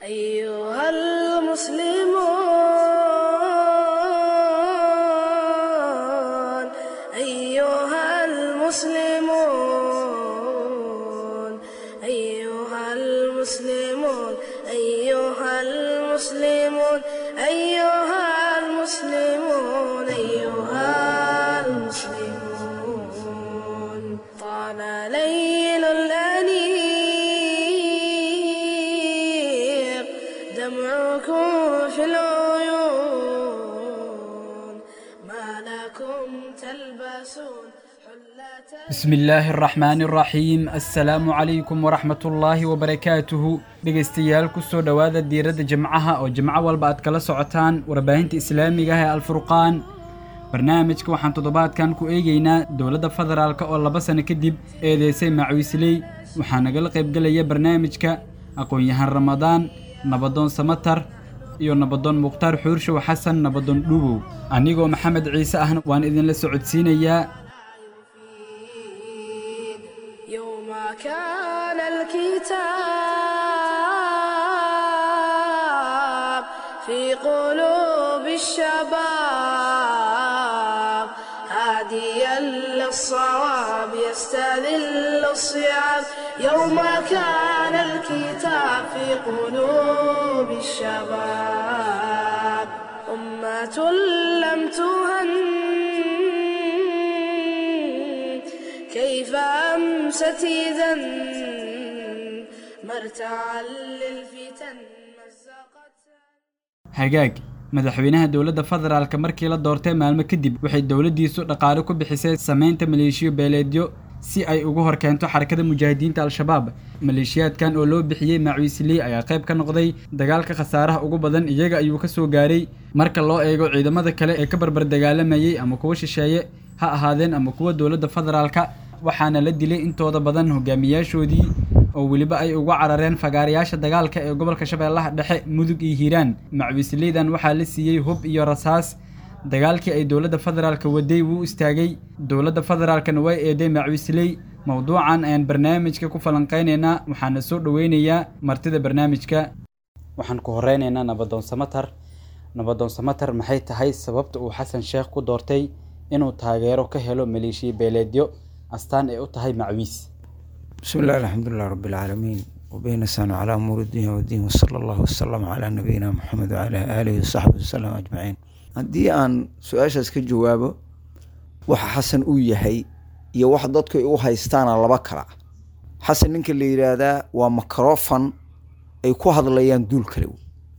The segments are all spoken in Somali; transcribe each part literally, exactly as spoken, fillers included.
أيها المسلمون أيها المسلمون أيها المسلمون أيها المسلمون أيها المسلمون أيها المسلمون طال ليل الأنيق دمعكم في العيون ما لكم تلبسون بسم الله الرحمن الرحيم السلام عليكم ورحمة الله وبركاته dhegeystayaal ku soo dhawaada diirada jimcaha oo jimco walba aad kala socotaan warbaahinta islaamiga ah ee Al-Furqaan barnaamijka waxaan toddobaadkan ku eegaynaa dawladda federaalka oo laba sano kadib eedeysay Macuusley waxaa nagala qayb galaya barnaamijka aqoon-yahan Ramadaan Nabadoon Samatar iyo Nabadoon Muqtaar Xuursho Xasan Nabadoon Dhuubow anigoo Maxamed Ciise ahna waan idin la socodsiinayaa كان الكتاب في قلوب الشباب هاديا للصواب يستذل الصيام يوم كان الكتاب في قلوب الشباب أمة لم تهن كيف أمست إذن مرتعا للفتن مزقت hagaag madaxweynaha dawladda federaalka markii la doortay maalmo kadib waxay dawladdiisu dhaqaale ku bixisay sameynta maleeshiyo beeleedyo si ay ugu horkeento xarakada mujaahidiinta al-shabaab maleeshiyaadkan oo loo bixiyay Macuusley ayaa qayb ka noqday dagaalka khasaaraha ugu badan iyaga ayuu ka soo gaaray marka loo eego ciidamada kale ee ka barbar dagaalamayay ama kuwa shisheeye ha ahaadeen ama kuwa dawladda federaalka waxaana la dilay intooda badan hogaamiyaashoodii oo waliba ay uga carareen fagaarayaasha dagaalka ee gobolka Shabeellaha Dhexe Mudug iyo Hiiraan Macuusleydan waxaa la siiyay hub iyo rasaas dagaalkii ay dawladda federaalka waday wuu istaagay dawladda federaalkana way eeday Macuusley mawduucan ayaan barnaamijka ku falanqeynaynaa waxaana soo dhaweynayaa martida barnaamijka waxaan ku horeynaynaa Nabadoon Samatar Nabadoon Samatar maxay tahay sababta uu Xasan Sheekh ku doortay inuu taageero ka helo maleeshiyo beeleedyo أستان أوتهاي معويس بسم الله الحمد لله رب العالمين وبين سنة على أمور الدنيا والدين وصلى الله وسلم على نبينا محمد وعلى آله وصحبه وسلم أجمعين عندي أن سؤال كجوابه وحسن أويهي يا واحد ضدك أوها يستان على بكرة حسن إنك اللي يرادا ومكروفا يكو هذا اللي يندول كريو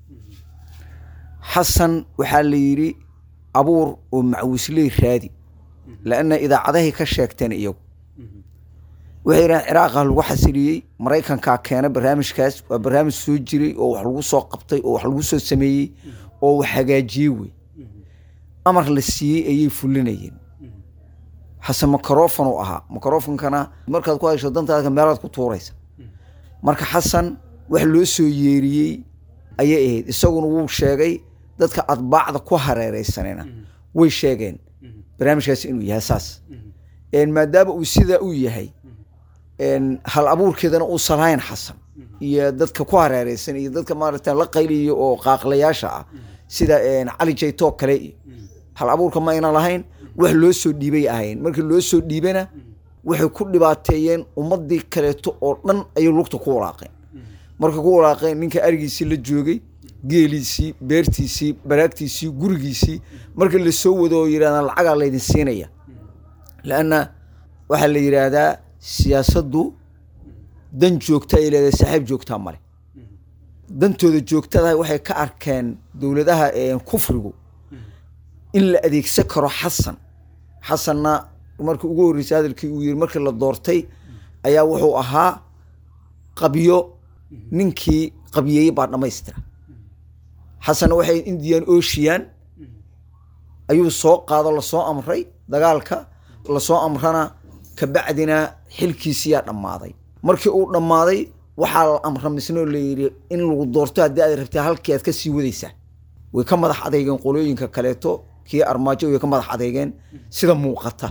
حسن وحاليري أبور ومعوسلي رادي لأن إذا عده كشكتين إيو وحيران عراق هلو حسيري مريكان كا كان برامج كاس وبرامج سوجري أو حلو سو قبطي أو حلو سو سمي أو حاجاجيوي أمر للسي أي فلنيين حسن ميكروفون وأها ميكروفون كان مركز كويس شدنت هذا ميراد كتوريس مركز حسن وحلو سو يري أي إيه السجن وو شاقي ذاتك أطباع ذا كوهرة سنينا وي شاقين برنامجkaas inuu yahay saas een maadaama uu sida uu yahay een hal abuurkeedana uu salayn xasan iyo dadka ku hareeraysan iyo dadka maaragtay la qayliyo oo qaaqlayaasha ah sida een Ali Jayto kale hal abuurka ma ina lahayn wax loo soo dhiibay ahayn markii loo soo dhiibana waxay ku dhibaateeyeen ummadii kale oo dhan ay lugta ku walaaqeen marka ku walaaqeen ninka arigiisii la joogay geeliisi beertiisi baraagtiisi gurigiisi marka la soo wado yiraahdo lacag la idin siinaya laana waxa la yiraahdaa siyaasaddu dan joogta ay leedahay saaxiib joogta male dantooda joogtada waxay ka arkeen dawladaha ee kufrigu in la adeegsan karo Xasan Xasanna markii ugu horeysay hadalkii uu yiri markii la doortay ayaa wuxuu ahaa qabiyo ninkii qabiyay baa dhameystira حسن وحي إنديان أوشيان أيو سوق قاضي الله سوق أمري دقالك الله سوق أمرنا كبعدنا حلكي سياد الماضي مركي أول الماضي وحال الأمر من سنو اللي إن الدورتها دي رفتها هالكيات كسي وديسة ويكم مدح عديقين قولوين ككاليتو كي أرماجو ويكم مدح عديقين سيدا موقتا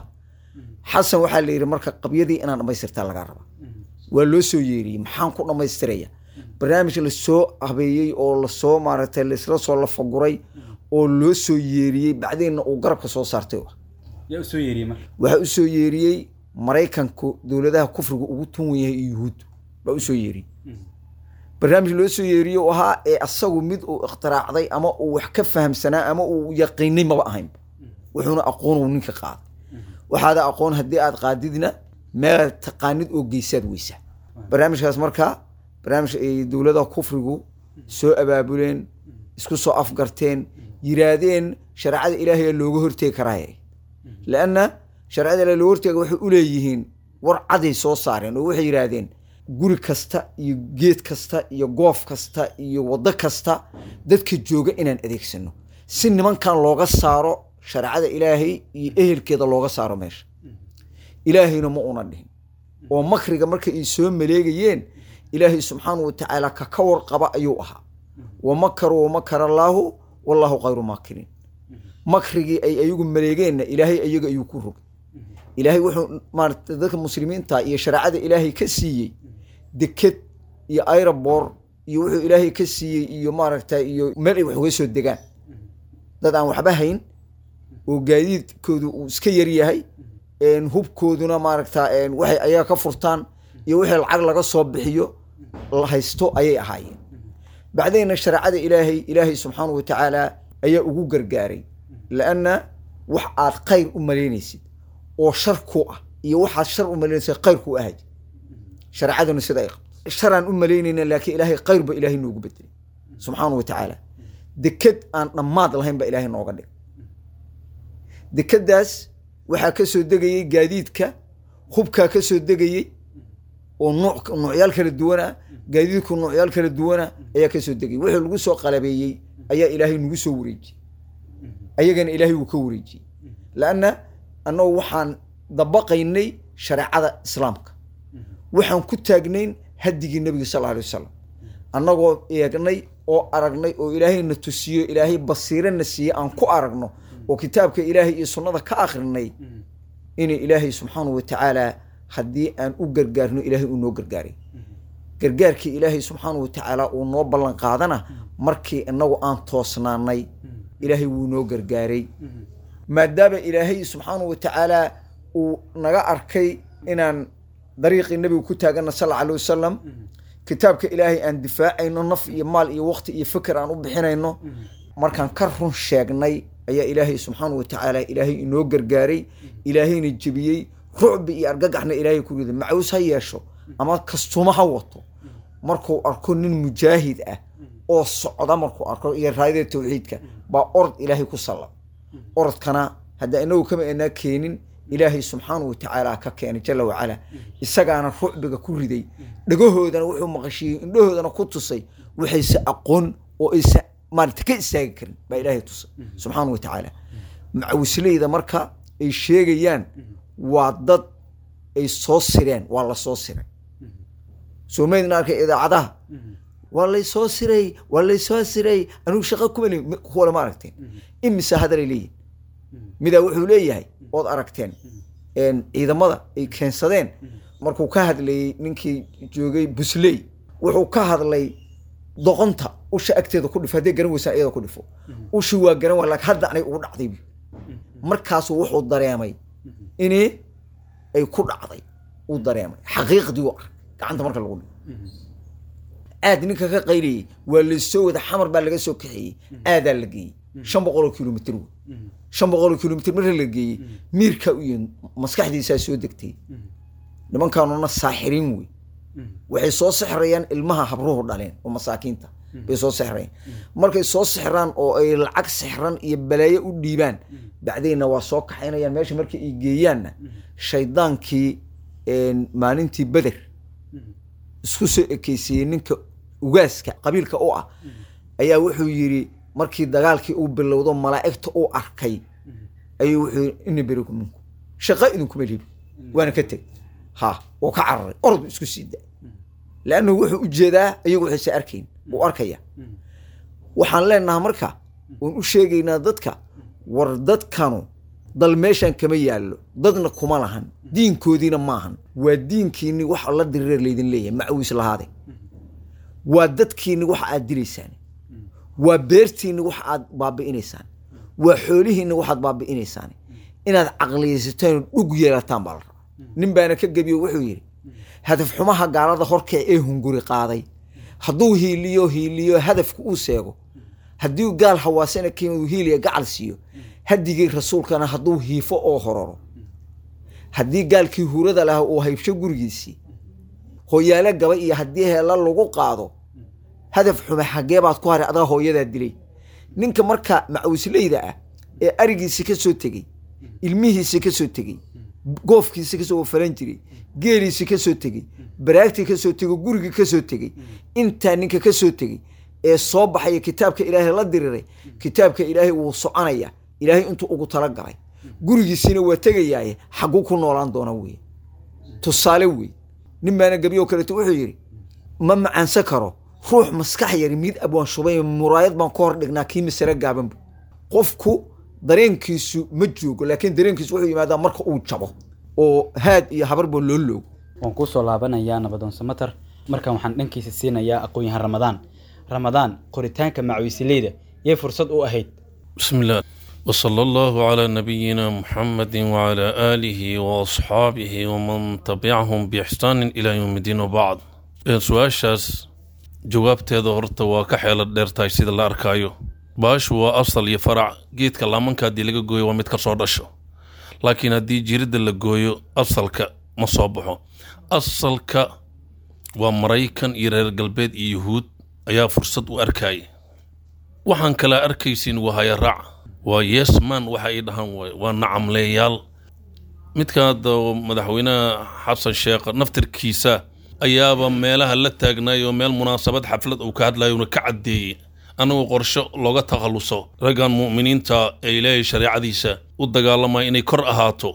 حسن وحال اللي مركا قبيدي أنا ما يصير تالغاربا ولو سو يري محان كنا ما يستريا barnaamij la soo habeeyey oo la soo maaragtay la isla soo lafaguray oo loo soo yeeriyey bacdeenna uu garabka soo saartay yaa u soo yeeriyey marka waxa u soo yeeriyey maraykanku dowladaha kufriga ugu tun yahay yuhuud baa u soo yeeriyey barnaamij loo soo yeeriyo ahaa ee asagu mid uu ikhtiraacday ama uu wax ka fahamsanaa ama uu yaqiinay maba ahayn wuxuuna aqoon uu ninka qaad waxaad aqoon haddii aad qaadidna meel taqaanid oo geysaad weysa barnaamijkaas marka barnaamij ay dowladaha kufrigu soo abaabuleen isku soo afgarteen yiraahdeen sharciyada ilaahay looga horteegi karaa laana sharciyada ilaahay looga horteega waxay u leeyihiin war caday soo saareen oo waxay yiraahdeen guri kasta iyo geed kasta iyo goof kasta iyo wado kasta dadka jooga inaan adeegsano si nimankan looga saaro sharciyada ilaahay iyo ehelkeeda looga saaro meesha ilaahayna ma una dhihin oo makriga marka ay soo maleegayeen ilaahay subxaanahu wa tacaala ka ka warqaba ayuu ahaa wa makaru wa makara allaahu wallaahu khayru maakirin makrigii ay ayagu maleegeenna ilaahay ayaga ayuu ku rogay ilaahay wuxuu maaragtay dadka muslimiinta iyo sharciyada ilaahay ka siiyey deked iyo aeroboor iyo wuxuu ilaahay ka siiyey iyo maaragtay iyo meel ay wax uga soo degaan dad aan waxba hayn oo gaadiidkoodu uu iska yar yahay hubkooduna maaragtaa waxay ayaga ka furtaan iyo wixii lacag laga soo bixiyo la haysto ayay ahaayeen bacdayna sharciyada ilaahay ilaahay subxaanahu wa tacaala ayaa ugu gargaaray laana wax aad khayr u malaynaysid oo shar ku ah iyo waxaad shar u malaynaysid khayr ku ahayd sharciyaduna sida ay qabto sharaan u malaynayna laakiin ilaahay khayr ba ilaahay noogu bedelay subxaanahu wa tacaala deked aan dhammaad lahayn ba ilaahay nooga dhigay dekadaas waxaa ka soo degayey gaadiidka hubkaa ka soo degayey oo nooc noocyaal kala duwana gaadiidku noocyaal kala duwana ayaa ka soo degayey wixii lagu soo qalabeeyey ayaa ilaahay nagu soo wareejiyey ayagana ilaahay wuu ka wareejiyey laana annagu waxaan dabaqaynay shareecada islaamka waxaan ku taagnayn hadigii nabiga sal alay wasalam annagoo eegnay oo aragnay oo ilaahayna tusiyo ilaahay basiirana siiye aan ku aragno oo kitaabka ilaahay iyo sunnada ka akhrinay inay ilaahay subxaanahu wa tacaala haddii aan u gargaarno ilaahay uu noo gargaaray gargaarkii ilaahay subxaanahu wa tacaala uu noo ballan qaadana markii inagu aan toosnaanay ilaahay wuu noo gargaaray maadaama ilaahay subxaanahu wa tacaala uu naga arkay inaan dariiqii nabiga ku taagana sal alla alay wasalam kitaabka ilaahay aan difaacayno naf iyo maal iyo waqti iyo fikir aan u bixinayno markaan ka run sheegnay ayaa ilaahay subxaanahu wa tacaala ilaahay inoo gargaaray ilaahayna jebiyey rucbi iyo argagaxna ilaahay ku riday macuus ha yeesho ama kastuuma ha wato markuu arko nin mujaahid ah oo socda markuu arko iyo raadida tawxiidka baa orod ilaahay ku sallam orodkana hadda inagu kama aanaa keenin ilaahay subxaanahu wa tacaala ka keenay jalla wacala isagaana rucbiga ku riday dhagahoodana wuxuu maqashiyey indhahoodana ku tusay waxayse aqoon oo aysa maaragta ka istaagi karin baa ilaahay tusay subxaanahu wa tacaala macawisleyda marka ay sheegayaan waa dad ay soo sireen waa la soo siray soo maydna arkay idaacadaha waa lay soo siray waa lay soo siray anigu shaqo kuma leeyin kuwa lama aragteen imise hadalay leeyihin midaa wuxuu leeyahay ood aragteen ciidamada ay keensadeen markuu ka hadlayey ninkii joogay busley wuxuu ka hadlay doqonta usha agteeda ku dhifo hadday garan weysaa iyada ku dhifo ushi waa garan waa laakiin hadda anay ugu dhacday markaasuu wuxuu dareemay inay ay ku dhacday uu dareemay xaqiiqdii u ark gacanta marka lagu dhigo aad ninka ka qayliyey waa laysoo wada xamar baa laga soo kaxeeyey aadaa la geeyey shan boqol oo kilomitr wey shan boqol oo kilomitr marka la geeyey miirka iyo maskaxdiisaa soo degtay nimankaanuna saaxiriin wey waxay soo sixrayaan ilmaha habruhu dhaleen oo masaakiinta bay soo sixrayaan markay soo sixraan oo ay lacag sixran iyo balaayo u dhiibaan bacdayna waa soo kaxaynayaan meesha markii ay geeyaanna shaydaankii maalintii beder isku soo ekeysiiyey ninka ugaaska qabiilka u ah ayaa wuxuu yidhi markii dagaalkii uu bilowdo malaa'igta uu arkay ayuu wuxuu yidhi ina berikum minku shaqa idinkuma liibi waana ka teg ha wuu ka cararay ordu isku sii da laannu wuxuu u jeedaa iyagu waxayse arkayn buu arkaya waxaan leenaha marka waan u sheegaynaa dadka war dadkanu dal meeshan kama yaallo dadna kuma lahan diinkoodiina maahan waa diinkiinni wax alla diriir laydin leeyahay macawiis lahaade waa dadkiinni wax aad dilaysaan waa beertiinni wax aad baabi'inaysaan waa xoolihiinni waxaad baabi'inaysaan inaad caqliyaysataan dhug yeelataan baa la rabaa nin baana ka gebiyo wuxuu yidhi hadaf xumaha gaalada horkee ee hunguri qaaday hadduu hiiliyo hiiliyo hadafku uu seego haddii gaal hawaasana keenuu hiiliya gacal siiyo hadigii rasuulkana hadduu hiifo oo hororo haddii gaalkii hurada lahaa uu haybsho gurigiisii hooyaale gaba iyo haddii heella lagu qaado hadaf xume xaggee baad ku haray adaa hooyadaa dilay ninka marka macawisleyda ah ee arigiisi ka soo tegey ilmihiisi ka soo tegey goofkiisi ka soo falan jiray geeliisi ka soo tegey baraagtii ka soo tegey gurigii ka soo tegey intaa ninka ka soo tegey ee soo baxaya kitaabka ilaahay la diriray kitaabka ilaahay wuu soconaya ilaahay intuu ugu talagalay gurigiisina waa tegayaaye xaguu ku noolaan doona weeye tusaale wey nin baana gabiyo kaleeto wuxuu yidhi ma macaansan karo ruux maskax yari mid abwaan shubay muraayad baan ka hor dhignaa kii masare gaabanbu qofku dareenkiisu ma joogo laakiin dareenkiisu wuxuu yimaadaa marka uu jabo oo haad iyo habarba loo loogo waan ku soo laabanayaa nabadoon samatar markaan waxaan dhankiisa siinayaa aqoon-yahan ramadaan ramadaan qoritaanka macawisleyda yay fursad u ahayd bismillah وصلى الله على نبينا محمد وعلى آله وأصحابه ومن تبعهم بإحسان إلى يوم الدين وبعد سؤاشاس جوابتي ظهرت وكحيل الديرتاي سيد الله أركايو باش هو أصل يفرع جيت كلامن كادي لقى جوي ومتك صادشو لكن هدي جرد اللي جوي أصلك مصابحه أصلك ومريكن إيرير قلبيد يهود أيا فرصة وأركاي وحن كلا أركيسين وهاي الرع ويسمان waxay dhahan way waa nacamleeyaal midka madaxweynaha xasan sheekh naftirkiisa ayaaba meelaha la taagnayo meel munaasabad xaflad uu ka hadlayo ka cadeeyay anagu qorsho looga takhaluso ragan muuminiinta ee ilaahay shariicadiisa u dagaalamay inay kor ahaato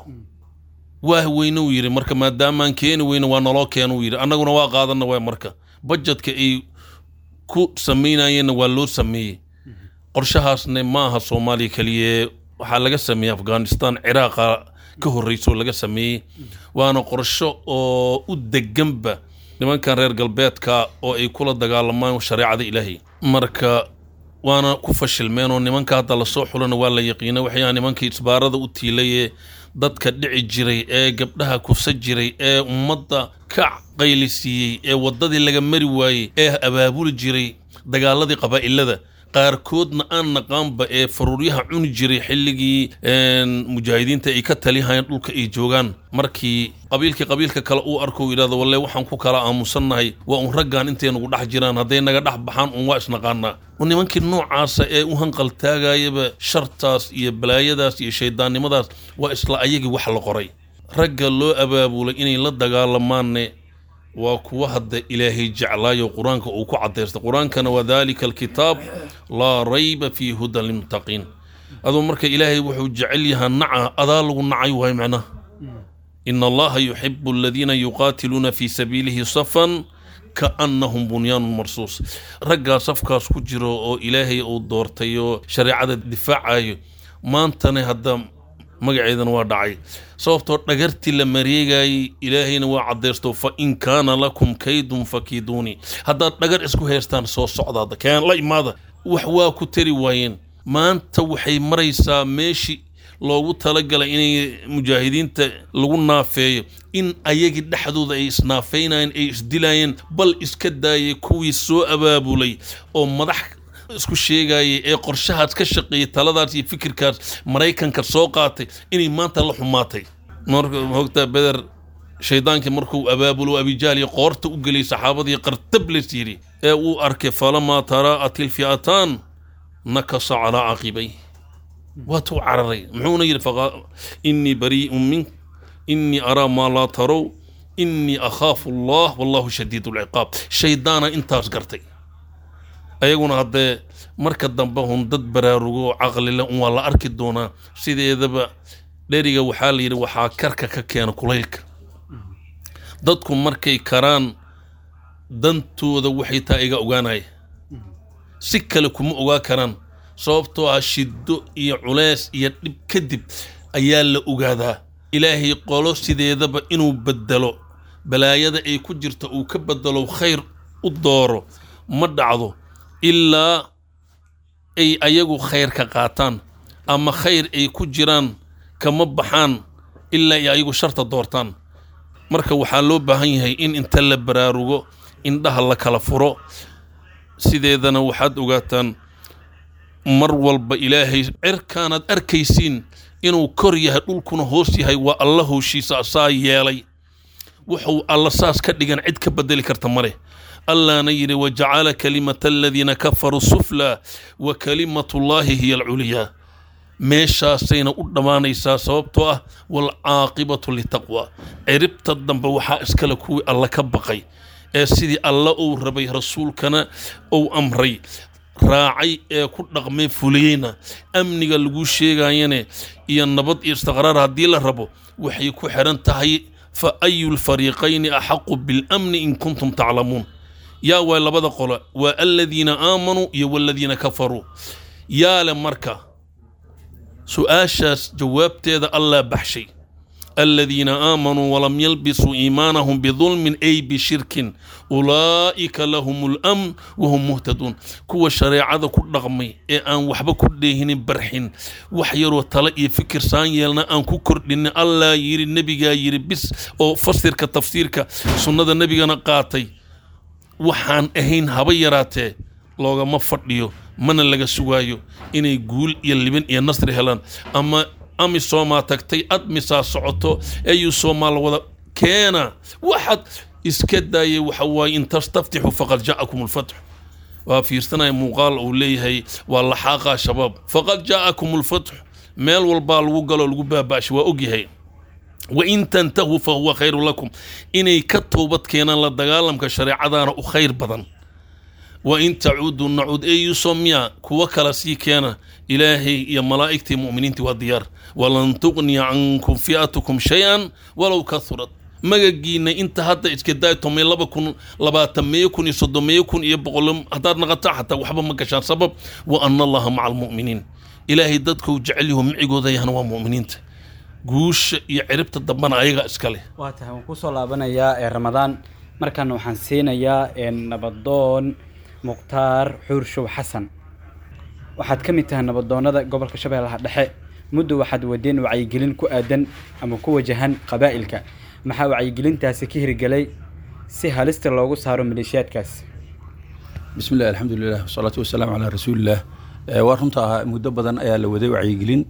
waa weynu yiri marka maadaama aan keen weynu waa naloo keen uu yiri anaguna waa qaadana way marka budgetka ay ku sameynayeen waa loo sameeyay qorshahaasna maaha Soomaaliya kaliya waxa laga sameeyay Afghanistan Iraq ka horreysay laga sameeyay waana qorsho oo u deganba nimankan reer galbeedka oo ay kula dagaalamaan shariicada Ilaahay marka waana ku fashilmeen oo nimanka hadda la soo xulana waa la yaqiinay waxay nimankii isbaarada u tiilayay dadka dhici jiray ee gabdhaha kufsa jiray ee ummadda ka qaylisiyay ee wadadii laga mari waayay ee abaabul jiray dagaaladii qabaa'ilada qaarkoodna aan naqaanba ee faruuryaha cuni jiray xilligii mujaahidiinta ay ka taliyaan dhulka ay joogaan markii qabiilka qabiilka kale uu arko yiraahdo wallahi waxaan ku kala aamusanahay waa un raggan intee nagu dhax jiraan haday naga dhax baxaan un waa isnaqaana nimankii noocaas ee u hanqal taagayaba shartaas iyo balaayadaas iyo shaydaannimadaas waa isla ayagii wax la qoray ragga loo abaabulay inay la dagaalamaan وكوا هذا إلهي جعلاي وقرآنك وكعديست قرآنك وذلك الكتاب لا ريب فيه هدى للمتقين هذا مرك إلهي وحو جعلها النعى أذال النعى وهي معناه إن الله يحب الذين يقاتلون في سبيله صفا كأنهم بنيان مرصوص رجع صفكا سكجرو أو إلهي أو دورتيو شريعة الدفاع ما انتني هذا magaceedan waa dhacay sababtoo dhagartii la mareegay ilaahayna waa cadeesto fa in kaana lakum kaydun fakiduni hadda dhagar isku heestaan soo socdaada keen la imaada wax waa ku tari waayeen maanta waxay maraysaa meeshi loogu talagalay inay mujaahidiinta lagu naafeeyo in ayagi dhaxdooda ay isnaafeynayeen ay isdilayeen bal iska daayay kuwii soo abaabulay oo madax isku sheegay ee qorshahaas ka shaqeeyay taladaas iyo fikirkaas Mareykanka soo qaatay inay maanta la xumaatay marka hogta bedar shaydaankii markuu abaabulo abijaali qoorta u galay saxaabadii qartab la siiri ee uu arkay falama taraatil fi'atan nakasa ala aqibay wa tu araray muxuuna yiri faqa inni bari'un min inni ara ma la taraw inni akhafu Allah wallahu shadidul iqab shaydaana intaas gartay ayaguna hadee marka dambe hum dad baraarugo aqli la un wala arki doona sideedaba dheriga waxa la yiri waxa karka ka keen kuleylka dadku markay karaan dantooda waxay taa iga ogaanay si kale kuma ogaa karaan sababtoo ah shiddo iyo culeys iyo dib kadib ayaa la ogaadaa ilaahay qolo sideedaba inuu bedelo balaayada ay ku jirto uu ka bedelo khayr u dooro ma dhacdo ilaa ay ayagu khayr ka qaataan ama khayr ay ku jiraan kama baxaan ilaa ay ayagu sharta doortaan. marka waxaa loo baahan yahay in inta la baraarugo indhaha la kala furo. sideedana waxaad ogaataan mar walba ilaahay cirkaanaad arkaysiin inuu kor yahay dhulkuna hoos yahay waa alla howshiisa asaa yeelay. wuxuu alla saas ka dhigan cid ka bedeli karta male. allahna yidhi wajacala kalimata aladiina kafaruu suflaa wa kalimatullaahi hiya alculyaa. meeshaasayna u dhammaanaysaa sababtoo ah waalcaaqibatu litaqwa. ciribta dambe waxaa iskale kuwii alla ka baqay ee sidii alla uu rabay rasuulkana uu amray raacay ee ku dhaqmay fuliyeyna amniga lagu sheegayane iyo nabad iyo istiqraar haddii la rabo waxay ku xiran tahay fa ayu lfariiqayni axaqu bilamni in kuntum taclamuun. yaa waa labada qolo waa aladiina aamanuu iyo waladiina kafaruu. yaa le marka su-aashaas jawaabteeda allah baxshay. الذين آمنوا ولم يلبسوا إيمانهم بظلم أي بشرك أولئك لهم الأمن وهم مهتدون. كوا شريعة كل رغمي أن وحبا كلهن برحين وحير وطلقي فكر سان يلنا أن كوكر لأن الله يري النبي يري بس أو فسر كتفسير كسنة النبي نقاطي وحان أهين هبيراته لوغا مفرديو من اللغا سوايو إني يقول يلبن ينصر هلان. أما أمي سوما تكتي أدمسا سعوتو أيو سوما الوضع كينا واحد إسكداي وحواي إن تستفتحوا فقد جاءكم الفتح. وفي سنة مقال أوليه والله حاقا شباب فقد جاءكم الفتح ميل والبال وقالوا القبا باش وأقيه وإن تنتهوا فهو خير لكم. إني كتوبت كينا لدقالم كشريعة دانا وخير بدن. وإن تعودوا نعود أي سميا كوكلا سي كان إلهي يا ملائكتي مؤمنين والديار ولن تغني عنكم فئتكم شيئا ولو كثرت. ما جينا انت حتى اسكدايتهم لبا كن لبا تميكن يصدميكن يبقلم حتى نقطع حتى وحبا ما كشان سبب وأن الله مع المؤمنين. إلهي ددك وجعلهم معيقو ذي هنوا مؤمنين قوش يعربت الضبان أيغا اسكالي واتها ونكوصو لابنا يا رمضان مركان وحنسينا يا نبضون mukhtaar xuurshow xasan. waxaad ka mid tahay nabadoonnada gobolka Shabeellaha Dhexe. muddo waxaad wadeen wacyigelin ku aadan ama ku wajahan qabaa'ilka. maxaa wacyigelintaasi ka hirgalay si halista loogu saaro maleeshiyaadkaas? bismillaah alxamdulillaah wasalaatu wasalaamu calaa rasuulillaah. waa runtaa muddo badan ayaa la waday wacyigelin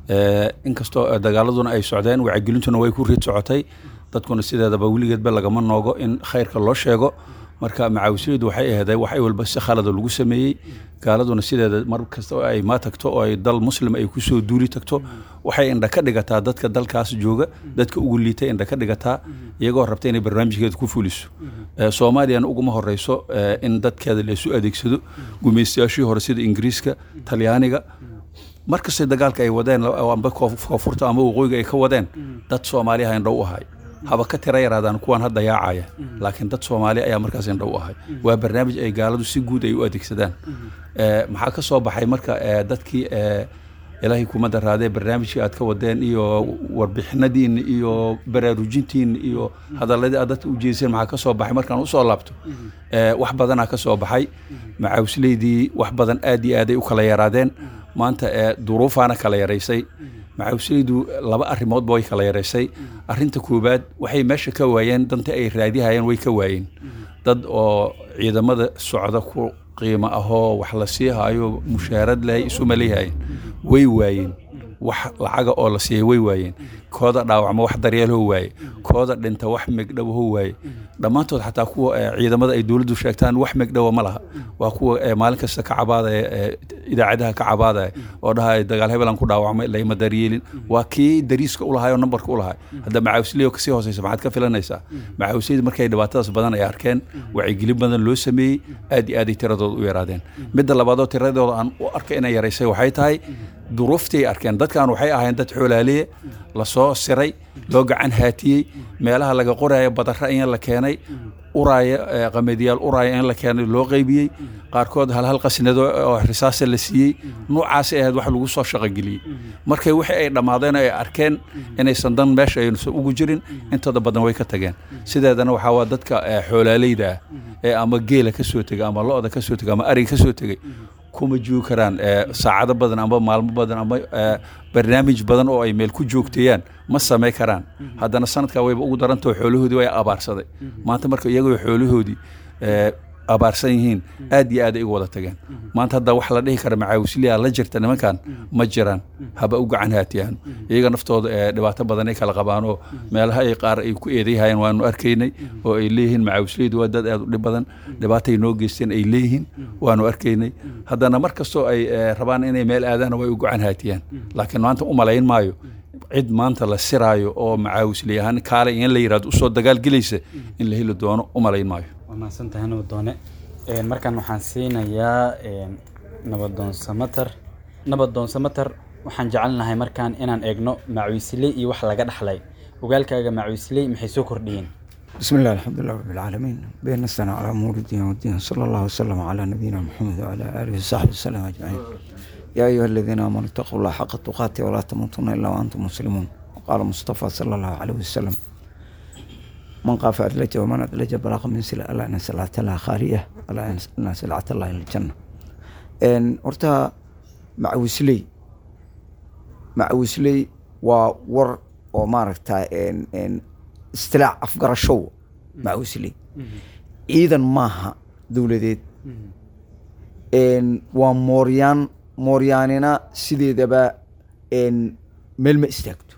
inkastoo dagaaladuna ay socdeen wacyigelintuna way ku riid socotay. dadkuna sideedaba weligeedba lagama noogo in khayrka loo sheego. marka macaawisidu waxay ahaday wax ay walba si khalad lagu sameeyay. gaaladuna sideeda mar kasta oo ay ma tagto oo ay dal muslim ay ku soo duuli tagto waxay indha ka dhigataa dadka dalkaas jooga dadka ugu liitay indha ka dhigataa iyagoo rabtay inay barnaamijkeeda ku fuliso. Soomaaliyan ugu ma horeyso in dadkeeda la isu adeegsado gumeystayaashii hore sida Ingiriiska Talyaaniga markasta dagaalka ay wadeen amba koonfurta ama waqooyiga ay ka wadeen dad Soomaaliya ay indhow ahay haba ka tira yaraadaan kuwan hadda yaacaya laakiin dad Soomaali ayaa markaas indhow ahay. waa barnaamij ay gaaladu si guud ay u adeegsadaan. ee maxaa ka soo baxay marka dadkii ilaahay kuma daraadee barnaamijkii aad ka wadeen iyo warbixinadiin iyo baraarujintiin iyo hadaladii aad dadka u jeeseen maxaa ka soo baxay markaan u soo laabto ee wax badan ka soo baxay. macaawsleydii wax badan aad iyo aad ay u kala yaraadeen. maanta ee duruufaana kala yaraysay. macaawsleedu laba arrimood way kala yaraysay. arrinta koobaad waxay meesha ka waayeen danta ay raadiyayeen way ka waayeen. dad oo ciidamada socda ku qiimo ahoo wax la siihayo mushaarad leh isu maleeyay way waayeen. wax lacaga oo la siiyay way waayeen. kooda dhaawacma wax daryeel oo waayay. kooda dhinta wax megdhaw oo waayay. dhamaantood xataa kuwa ciidamada ay dawladdu sheegtaan wax megdhaw ma laha. waa kuwa maalin kasta ka cabaadaya idaacadaha ka cabaadaya oo dhahay dagaal hebelan ku dhaawacmay layma daryeelin. waa kii dariiska u lahayo numberka u lahay. hadda macaawsliyo ka sii hooseysa maxaad ka filanaysaa? macaawsliyada markay dhibaatadaas badan ay arkeen wacyigelin badan loo sameeyay aad iyo aad ay tiradooda u yaraadeen. midda labaad oo tiradooda aan u arkay inay yaraysay waxay tahay duruuftay arkeen dadkan waxay ahayn dad xoolaaliye la soo siray loo gacan haatiyey meelaha laga qoraayo badara in la keenay uraaya qamadiyaal uraaya in la keenay loo qaybiyey qaarkood hal hal qasnado oo risaasa la siiyey noocaas ay ahayd wax lagu soo shaqageliyey markay wixii ay dhammaadeen ay arkeen inaysan dan meesha aysan ugu jirin intooda badan way ka tageen sideedana waxaa waa dadka xoolaaleyda ee ama geela ka soo tegay ama lo-da ka soo tegay ama ariga ka soo tegay kuma joogi karaan saacado badan ama maalmo badan ama barnaamij badan oo ay meel ku joogteeyaan ma samay karaan haddana sanadkaa wayba ugu darantao xoolahoodii way abaarsaday maanta marka iyagoo xoolahoodii abaarsan yihiin aad iyo aad ay ugu wada tageen maanta hadda wax la dhihi kara macaawisliyaa la jirta nimankan ma jiraan haba u gacan haatiyaan iyaga naftooda dhibaato badan ay kala qabaan oo meelaha ay qaar ay ku eedayhayaan waanu arkaynay oo ay leeyihiin macaawislaydu waa dad aad u dhib badan dhibaatay noo geysteen ay leeyihiin waanu arkaynay haddana mar kastoo ay rabaan inay meel aadaana way u gacan haatiyaan laakiin maanta u malayn maayo cid maanta la siraayo oo macaawisley ahaan kaale in la yiraahdo usoo dagaal gelaysa in la heli doono u malayn maayo maasantahay nabadoone markaan waxaan siinayaa nabadoon samatar nabadoon samatar waxaan jecelnahay markaan inaan eegno macaawisley iyo wax laga dhaxlay ogaalkaaga macaawisley maxay soo kordhiyeen بسم الله الحمد لله رب العالمين بين السنة على أمور الدين والدين صلى الله وسلم على نبينا محمد وعلى آله وصحبه وسلم أجمعين يا أيها الذين آمنوا اتقوا الله حق تقاته ولا تموتن إلا وأنتم مسلمون وقال المصطفى صلى الله عليه وسلم من قاف أدلج ومن أدلج بلاغ من سلع الله أن سلعة الله خالية ألا أن سلعة الله إلى الجنة إن أرتها معاوسلي معاوسلي وور وماركتا إن إن استلاع أفقر الشو معاوسلي إذا ماها دولة إن وموريان مورياننا سيدي دبا إن ملم استاكتو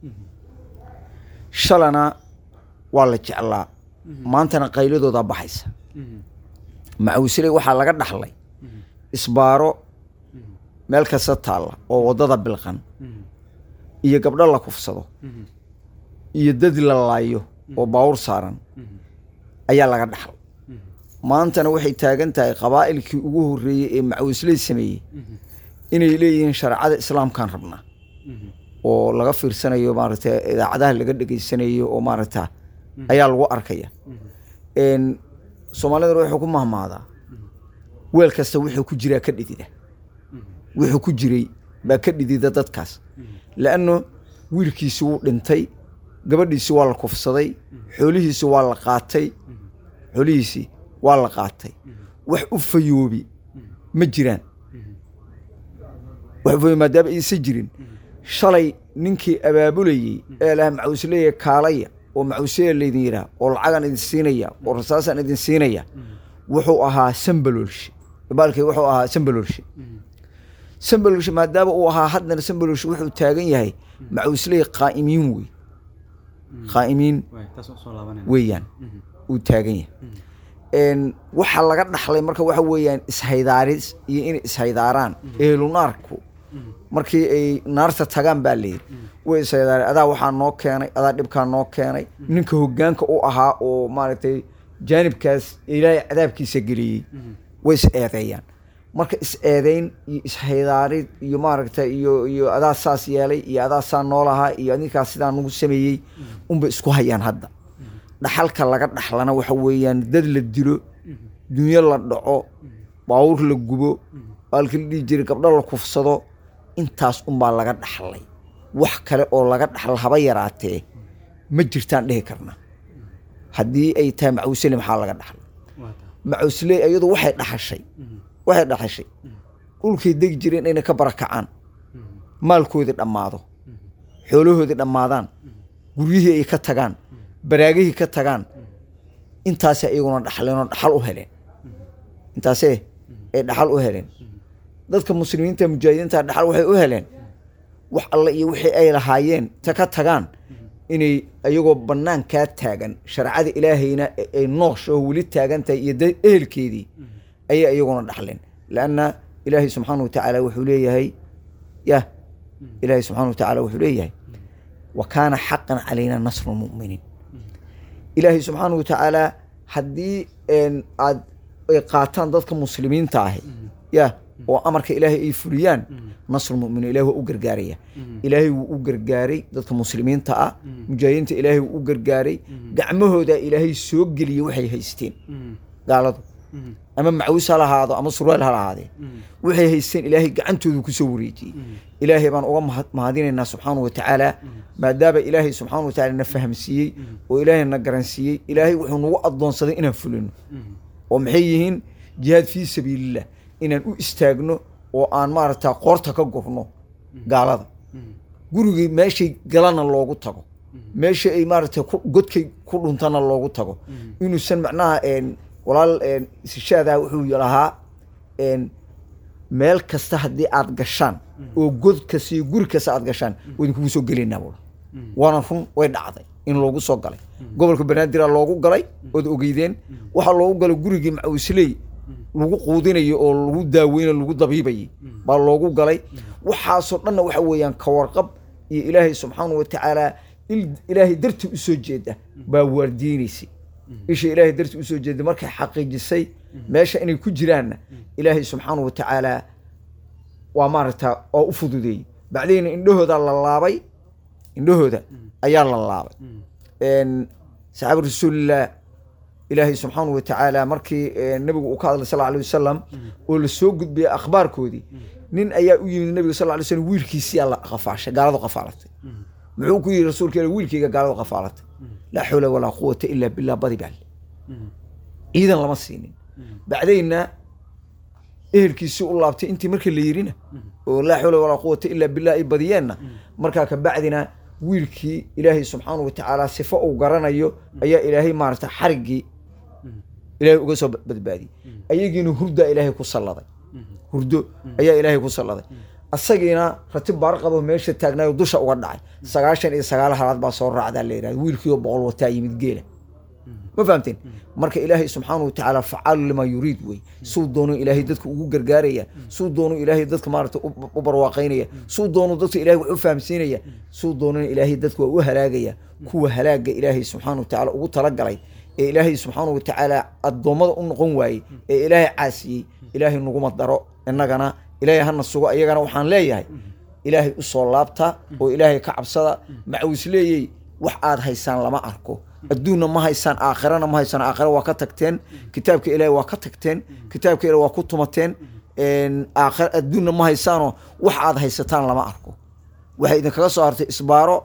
شلنا والله جعلا ما أنتنا قيلودو دا بحيسا معاوسلي waxaa laga dhaxlay isbaaro meel ka sataala oo wadada bilqan iyo gabdho la kufsado iyo dad la laayo oo baawur saaran ayaa laga dhaxlay maantana waxay taagan tahay qabaa'ilkii ugu horeeyay ee macaawisley sameeyay inay leeyihiin sharciyada islaamkan rabnaa oo laga fiirsanayo maaragtay idaacadaha laga dhageysanayo oo maaragtay ayaa lagu arkaya een Soomaalida wuxuu ku mahmaadaa weel kasta wuxuu ku jiraa ka dhidida wuxuu ku jiray ba ka dhidida dadkaas laano wiilkiisu uu dhintay gabadhiisu waa la kufsaday xoolihiisu waa la qaatay xoolihiisi waa la qaatay wax u fayoobi ma jiraan wax fayoobi maadaama aysan jirin shalay ninkii abaabulayay ee la macaawisley kaalaya oo macaawisley leedin yiraahdo oo lacagan idin siinaya oo rasaasan idin siinaya wuxuu ahaa sambalolshi baalkii wuxuu ahaa sambalolshi sambalolshi maadaama uu ahaa haddana sambalolshi wuxuu taagan yahay macaawisley qaa'imiin wey qaa'imiin weeyaan uu taagan yahay een waxa laga dhaxlay marka waxa weeyaan ishaydaaris iyo in ishaydaaraan eelunaarku markii ay naarta tagaan baa leeyahay way ishaydaaray adaa waxa noo keenay adaa dhibka noo keenay ninka hoggaanka uu ahaa oo maaragtay jaanibkaas ilaahay cadaabkiisa galiyay way is eedeeyaan marka is eedeyn iyo ishaydaari iyo maaragtay iyo iyo adaa saas yeelay iyo adaa saan noolaha iyo adinkaas sidaa nagu sameeyay unba isku hayaan hadda dhaxalka laga dhaxlana waxa weeyaan dad la dilo dunya la dhaco baawur la gubo halkii dhig jiray gabdho la kufsado intaas un baa laga dhaxlay wax kale oo laga dhaxl haba yaraatee ma jirtaan dhihi karna haddii ay tahay macaawisley maxaa laga dhaxlay macaawisley iyadu waxay dhaxashay waxay dhaxashay dhulkay degi jireen inay ka barakacaan maalkoodii dhammaado xoolahoodii dhammaadaan guryihii ay ka tagaan baraagihii ka tagaan intaasay iyaguna dhaxleen oo dhaxal u heleen intaasee ay dhaxal u heleen dadka muslimiinta mujaahidiinta dhaxal waxay u heleen wax alla iyo wixii ay lahaayeen ta ka tagaan inay ayagoo banaankaa taagan sharciyada ilaahayna ay noosh oo weli taagan tahay iyo ehelkeedii ayay iyaguna dhaxleen laana ilaahay subxaanahu wa tacaala wuxuu leeyahay ya ilaahay subxaanahu wa tacaala wuxuu leeyahay wa kaana xaqan calayna nasru lmu'miniin ilaahay subxaanahu wa tacaala haddii aad ay qaataan dadka muslimiinta ahi ya oo amarka ilaahay ay fuliyaan nasr mu'min ilaahi waa u gargaaraya ilaahay wuu u gargaaray dadka muslimiinta ah mujaahidiinta ilaahay wuu u gargaaray gacmahooda ilaahay soo geliyay waxay haysteen gaaladu ama macawis ha lahaado ama surwaal ha lahaadee waxay haysteen ilaahay gacantoodu ku soo wareejiyey ilaahay baan uga mahadinaynaa subxaanahu watacaala maadaama ilaahay subxaanahu watacaala na fahamsiiyey oo ilaahay na garansiiyey ilaahay wuxuu nagu addoonsaday inaan fulino oo maxay yihiin jihaad fii sabiilillah inaan u istaagno oo aan maaragtaa qoorta ka gurno gaalada gurigii meeshay galana loogu tago meesha ay maaragtay godkay ku dhuntana loogu tago inuusan macnaha walaal isishaadaa wuxuu lahaa meel kasta haddii aad gashaan oo god kasta iyo guri kasta aad gashaan waa idinkugu soo gelaynaa buula waana run way dhacday in loogu soo galay gobolka banaadir loogu galay ood ogeydeen waxaa loogu galay gurigii macawisley lagu quudinayo oo lagu daaweynayo lagu dabiibayay baa loogu galay waxaasoo dhanna waxa weeyaan ka warqab iyo ilaahay subxaanahu watacaala ilaahay dartii u soo jeeda baa waardiinaysay isha ilaahay dartii u soo jeeda markay xaqiijisay meesha inay ku jiraanna ilaahay subxaanahu watacaala waa maaragtaa oo u fududeeyey bacdayna indhahooda la laabay indhahooda ayaa la laabay saxaaba rasuulillah ilaahay subxaanahu watacaala markii nabigu uu ka hadlay sal alay wasalam oo la soo gudbiyey akhbaarkoodii nin ayaa u yimid nabiga sal alay slam wiilkiisiyaa la qafaashay gaaladu qafaalatay muxuu ku yidhi rasuulka ila wiilkayga gaaladu qafaalatay laa xawla walaa quwata ilaa billah badi baal ciidan lama siinin bacdayna ehelkiisii u laabtay intii marka la yirina oo laa xawla walaa quwata ilaa billah ay badiyeenna markaa ka bacdina wiilkii ilaahay subxaanahu watacaala sifo uu garanayo ayaa ilaahay maaragta xariggii ilaahay uga soo badbaadiyey ayagiina hurdaa ilaahay ku salladay hurdo ayaa ilaahay ku salladay asagiina ratib baar qabo meesha taagnaayo dusha uga dhacay sagaashan iyo sagaal halaad baa soo raacdaa la yidhahda wiilkiioo boqol wataa yimid geela ma fahamteen marka ilaahay subxaanahu watacaala facaalu limaa yuriid wey suu doonu ilaahay dadka ugu gargaaraya suu doonu ilaahay dadka maaragta u barwaaqaynaya suu doonu dadka ilahay wax u fahamsiinaya suu doonuna ilaahay dadka waa u halaagaya kuwa halaaga ilaahay subxaanahu watacaala ugu talagalay ee ilaahay subxaanahu watacaala addoommada u noqon waayey ee ilaahay caasiyey ilaahay naguma daro innagana ilaahay hana sugo iyagana waxaan leeyahay ilaahay u soo laabta oo ilaahay ka cabsada macawis leeyey wax aad haysaan lama arko adduunna ma haysaan aakhirana ma haysaan aakhira waa ka tagteen kitaabka ilaahay waa ka tagteen kitaabka ilaahay waa ku tumateen aakhir adduunna ma haysaanoo wax aad haysataan lama arko waxay idinkaga soo hartay isbaaro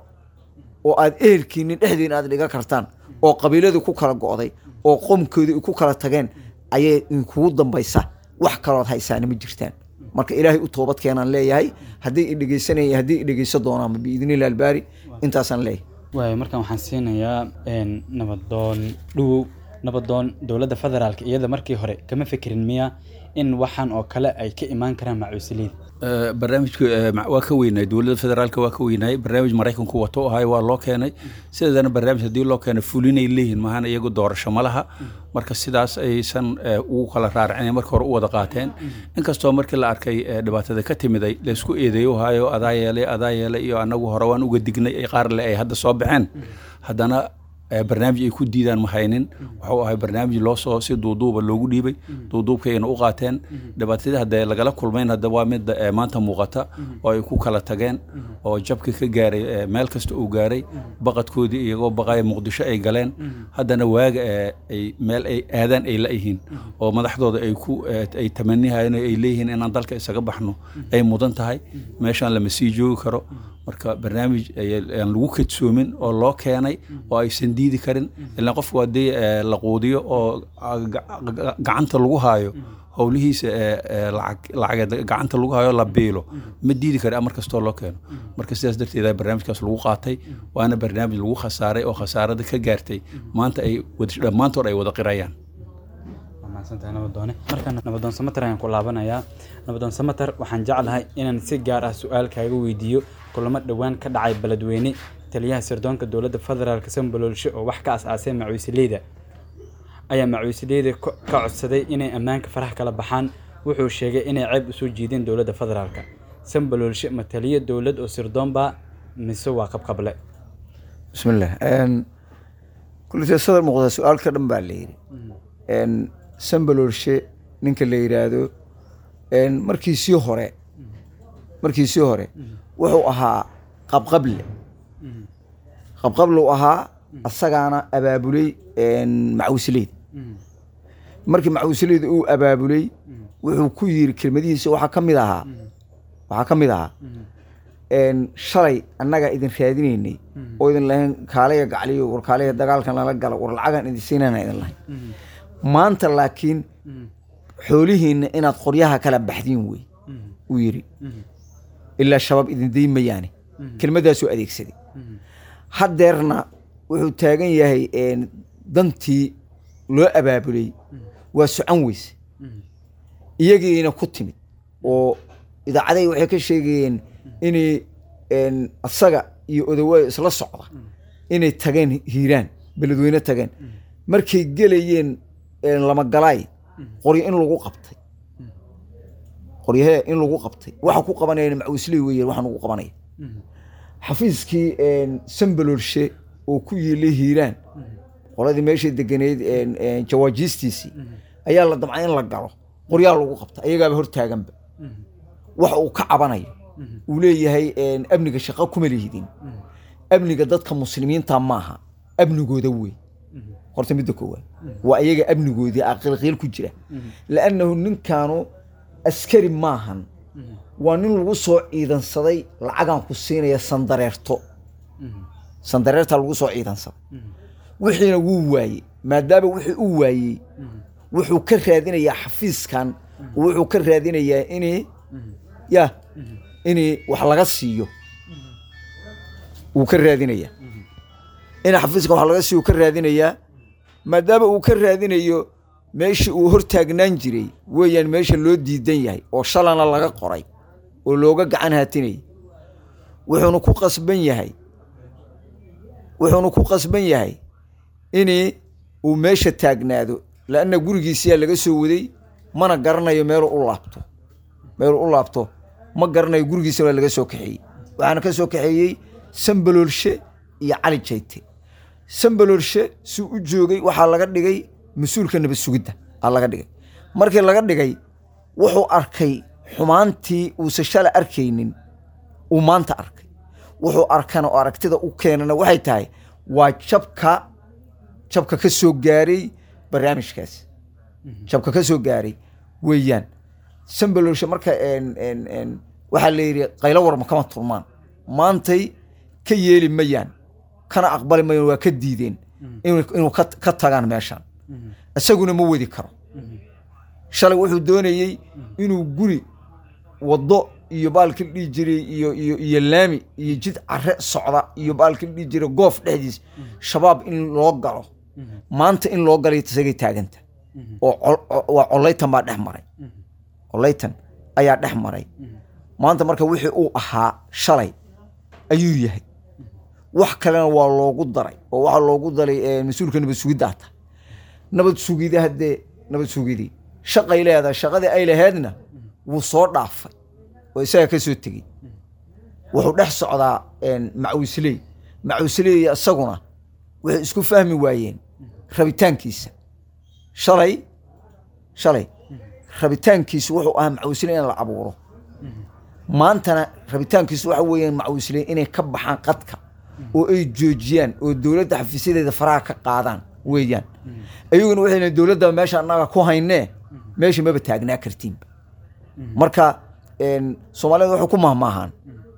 oo aad ehelkiinni dhexdiina aad dhiga kartaan oo qabiiladii ku kala go'day oo qomkoodii ku kala tageen ayay idinkugu dambaysa wax kalood haysaana ma jirtaan marka ilaahay u toobad keenaan leeyahay haddii i dhegeysanaya haddii i dhegeysan doonaanba biidnillahi albaari intaasaan leeyahay waayo markaan waxaan siinayaa nabadoon dhuwow nabadoon dowladda federaalka iyada markii hore kama fikirin miya in waxaan oo kale ay ka imaan karaan macuusliyada barnaamijku waa ka weynay dowladda federaalka waa ka weynay barnaamij maraykanku wato ahay waa loo keenay sidana barnaamij haddii loo keeno fulinay leeyihiin maahan iyagu doorasho ma laha marka sidaas aysan ugu kala raaraceen marka hore u wada qaateen inkastoo markii la arkay dhibaatada ka timiday la isku eedeeyo hayo adaa yeelay adaa yeelay iyo anagu hore waan uga dignay ay qaar le ay hadda soo baxeen haddana barnaamij ay ku diidaan ma haynin wuxuu ahay barnaamij loo soo si duuduuba loogu dhiibay duuduubkayna u qaateen dhibaatadii haddee lagala kulmayn hadda waa mid maanta muuqata oo ay ku kala tageen oo jabka ka gaaray meel kasta uu gaaray baqadkoodii iyagoo baqaya muqdisho ay galeen haddana waaga ay meel ay aadaan ay la-yihiin oo madaxdooda ay ku ay tamanihayeen ay leeyihiin inaan dalka isaga baxno ay mudan tahay meeshaan lama sii joogi karo marka barnaamij aan lagu kadsoomin oo loo keenay oo aysan diidi karin ilaa qofku haddii la quudiyo oo gacanta lagu haayo howlihiisa lacag gacanta lagu hayo la biilo ma diidi kara mar kastoo loo keeno marka sidaas darteeda barnaamijkaas lagu qaatay waana barnaamij lagu khasaaray oo khasaarada ka gaartay maanta ay dhammaantood ay wada qirayaan nabadoone markaan nabadoon samatar ayaan ku laabanayaa nabadoon samatar waxaan jeclahay inaan si gaar ah su-aal kaaga weydiiyo kulamo dhowaan ka dhacay beledweyne taliyaha sirdoonka dowladda federaalka sambaloolsho oo wax ka as-aasay macuusleyda ayaa macuusleyda ka codsaday inay ammaanka faraha kala baxaan wuxuu sheegay inay ceeb usoo jiideen dowladda federaalka sambaloolsho ma taliyo dowlad oo sirdoonba mise waa qabqable bismillah kulli sadar muuqda su-aal ka dhan baa la yidhi sambaloolshe ninka la yidhaahdo markiisii hore markiisii hore wuxuu ahaa qabqable qabqable uu ahaa asagaana abaabulay macawisleyda markii macawisleyda uu abaabulay wuxuu ku yiri kelmadihiisa waxaa ka mid ahaa waxaa ka mid ahaa shalay annaga idin raadinaynay oo idin lahayn kaalaya gacliyo war kaalaya dagaalkan lala galo war lacagan idin siinayna idin lahayn maanta laakiin xoolihiinna inaad qoryaha kala baxdiin wey uu yiri ilaa shabaab idin deymayaane kelmadaasuu adeegsaday haddeerna wuxuu taagan yahay dantii loo abaabulay waa socon weyse iyagiina ku timid oo idaacaday waxay ka sheegayeen inay asaga iyo odawaa isla socda inay tageen hiiraan beledweyne tageen markay gelayeen lama galaay qoryo in lagu qabtay qoryahe in lagu qabtay waxa ku qabanayeen macawisley weeyeen waxaan ugu qabanaya xafiiskii sambaloolshe oo ku yiilay hiiraan qoladii meesha deganeed jawaajiistiisii ayaa la damcay in la galo qoryaa lagu qabta ayagaaba hor taaganba waxa uu ka cabanayo uu leeyahay amniga shaqo kuma lihidin amniga dadka muslimiinta maaha amnigooda wey horta midda koowaad waa ayaga amnigoodii aqalqiil ku jira laannahu ninkaanu askari maahan waa nin lagu soo ciidansaday lacagan ku siinaya sandareerto sandareerta lagu soo ciidansaday wixiina wuu waayey maadaama wixii uu waayey wuxuu ka raadinayaa xafiiskan wuxuu ka raadinayaa inay ya inay wax laga siiyo uu ka raadinayaa in xafiiskan wax laga siiyo ka raadinayaa maadaama uu ka raadinayo meeshii uu hor taagnaan jiray weeyaan meesha loo diidan yahay oo shalana laga qoray oo looga gacan haatinay wuxuuna ku qasban yahay wuxuuna ku qasban yahay inay uu meesha taagnaado laana gurigiisa laga soo waday mana garanayo meel uu laabto meel uu laabto ma garanayo gurigiisa laga soo kaxeeyay waxaana ka soo kaxeeyay sambaloolshe iyo cali jayte sambaloolshe si u joogay waxa laga dhigay mas'uulka nabad sugidda aa laga dhigay markii laga dhigay wuxuu arkay xumaantii uu sashala arkaynin uu maanta arkay wuxuu arkana oo aragtida u keenana waxay tahay waa jabka jabka ka soo gaaray barnaamijkaas jabka ka soo gaaray weeyaan sambaloolshe marka een een een waxa la yiri qaylo warma kama turmaan maantay ka yeeli mayaan kana aqbali mayaan waa ka diideen inuu ka tagaan meeshan asaguna ma wadi karo shalay wuxuu doonayay inuu guri wado iyo baalkii dhii jiray iyo iyo iyo laami iyo jid carre socda iyo baalkii dhii jiray goof dhexdiis shabaab in loo galo maanta in loo galay tasagay taaganta oo waa colaytan baa dhex maray colaytan ayaa dhex maray maanta marka wixii uu ahaa shalay ayuu yahay wax kalena waa loogu daray oo waxa loogu daray mas'uulka nabad sugidda ta nabad sugidda hadee nabad sugidii shaqay leedahay shaqadii ay lahaydna wuu soo dhaafay oo isaga ka soo tagay wuxuu dhex socdaa macawisley macawisley isaguna waxay isku fahmi waayeen rabitaankiisa shalay shalay rabitaankiisu wuxuu ahaa macawisley in la abuuro maantana rabitaankiisu waxa weeyaan macawisley inay ka baxaan qadka oo ay joojiyaan oo dawladda xafiisyadeeda faraha ka qaadaan weeyaan ayaguna waxay dawladda meesha annaga ku haynee meesha maba taagnaa kartiin marka een Soomaalidu wuxuu ku mahmaahan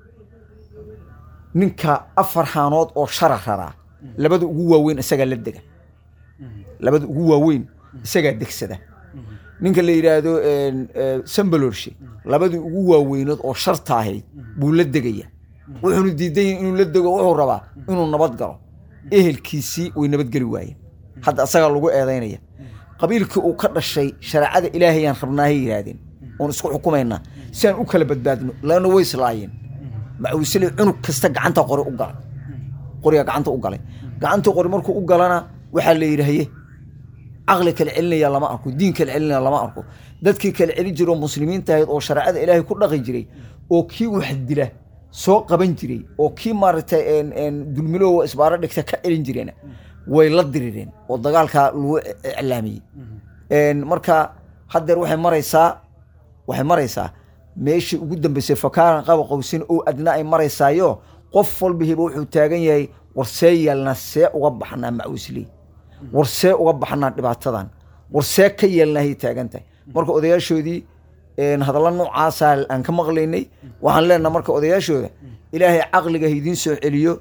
ninka afar haanood oo shararara labada ugu waaweyn isaga la dega labada ugu waaweyn isaga degsada ninka la yiraahdo een sambaloolshe labada ugu waaweynood oo sharta ahayd buu la degaya wuxuu diiday inuu la dego wuxuu rabaa inuu nabad galo ehelkiisii way nabad gali waayeen hadda asaga lagu eedeynaya qabiilka uu ka dhashay shariicada Ilaahay aan rabnaahay yiraahdeen oo isku xukumayna si aan u kala badbaadno laana way islaayeen macawisley cunug kasta gacanta qori u galay qoriga gacanta u galay gacanta qori markuu u galana waxa la yiraahday aqli kala celinaya lama arko diin kala celinaya lama arko dadkii kala celin jiro muslimiinta ahayd oo shariicada Ilaahay ku dhaqi jiray oo kii wax dila soo qaban jiray oo kii maartay een een dulmilow isbaara dhigta ka celin jireen way la dirireen oo dagaalka lagu iclaamiyay een marka haddeer waxay maraysaa waxay maraysaa meeshii ugu dambaysay fakaaran qaba qowsin oo adna ay maraysaayo qof walbihiiba wuxuu taagan yahay warsee yeelnaa see uga baxnaa macuusley warsee uga baxnaa dhibaatadan warsee ka yeelnaahay taagan tahay marka odayaashoodii hadalla noocaasaa aan ka maqlaynay waxaan leenaha marka odayaashooda ilaahay caqliga ha idiin soo celiyo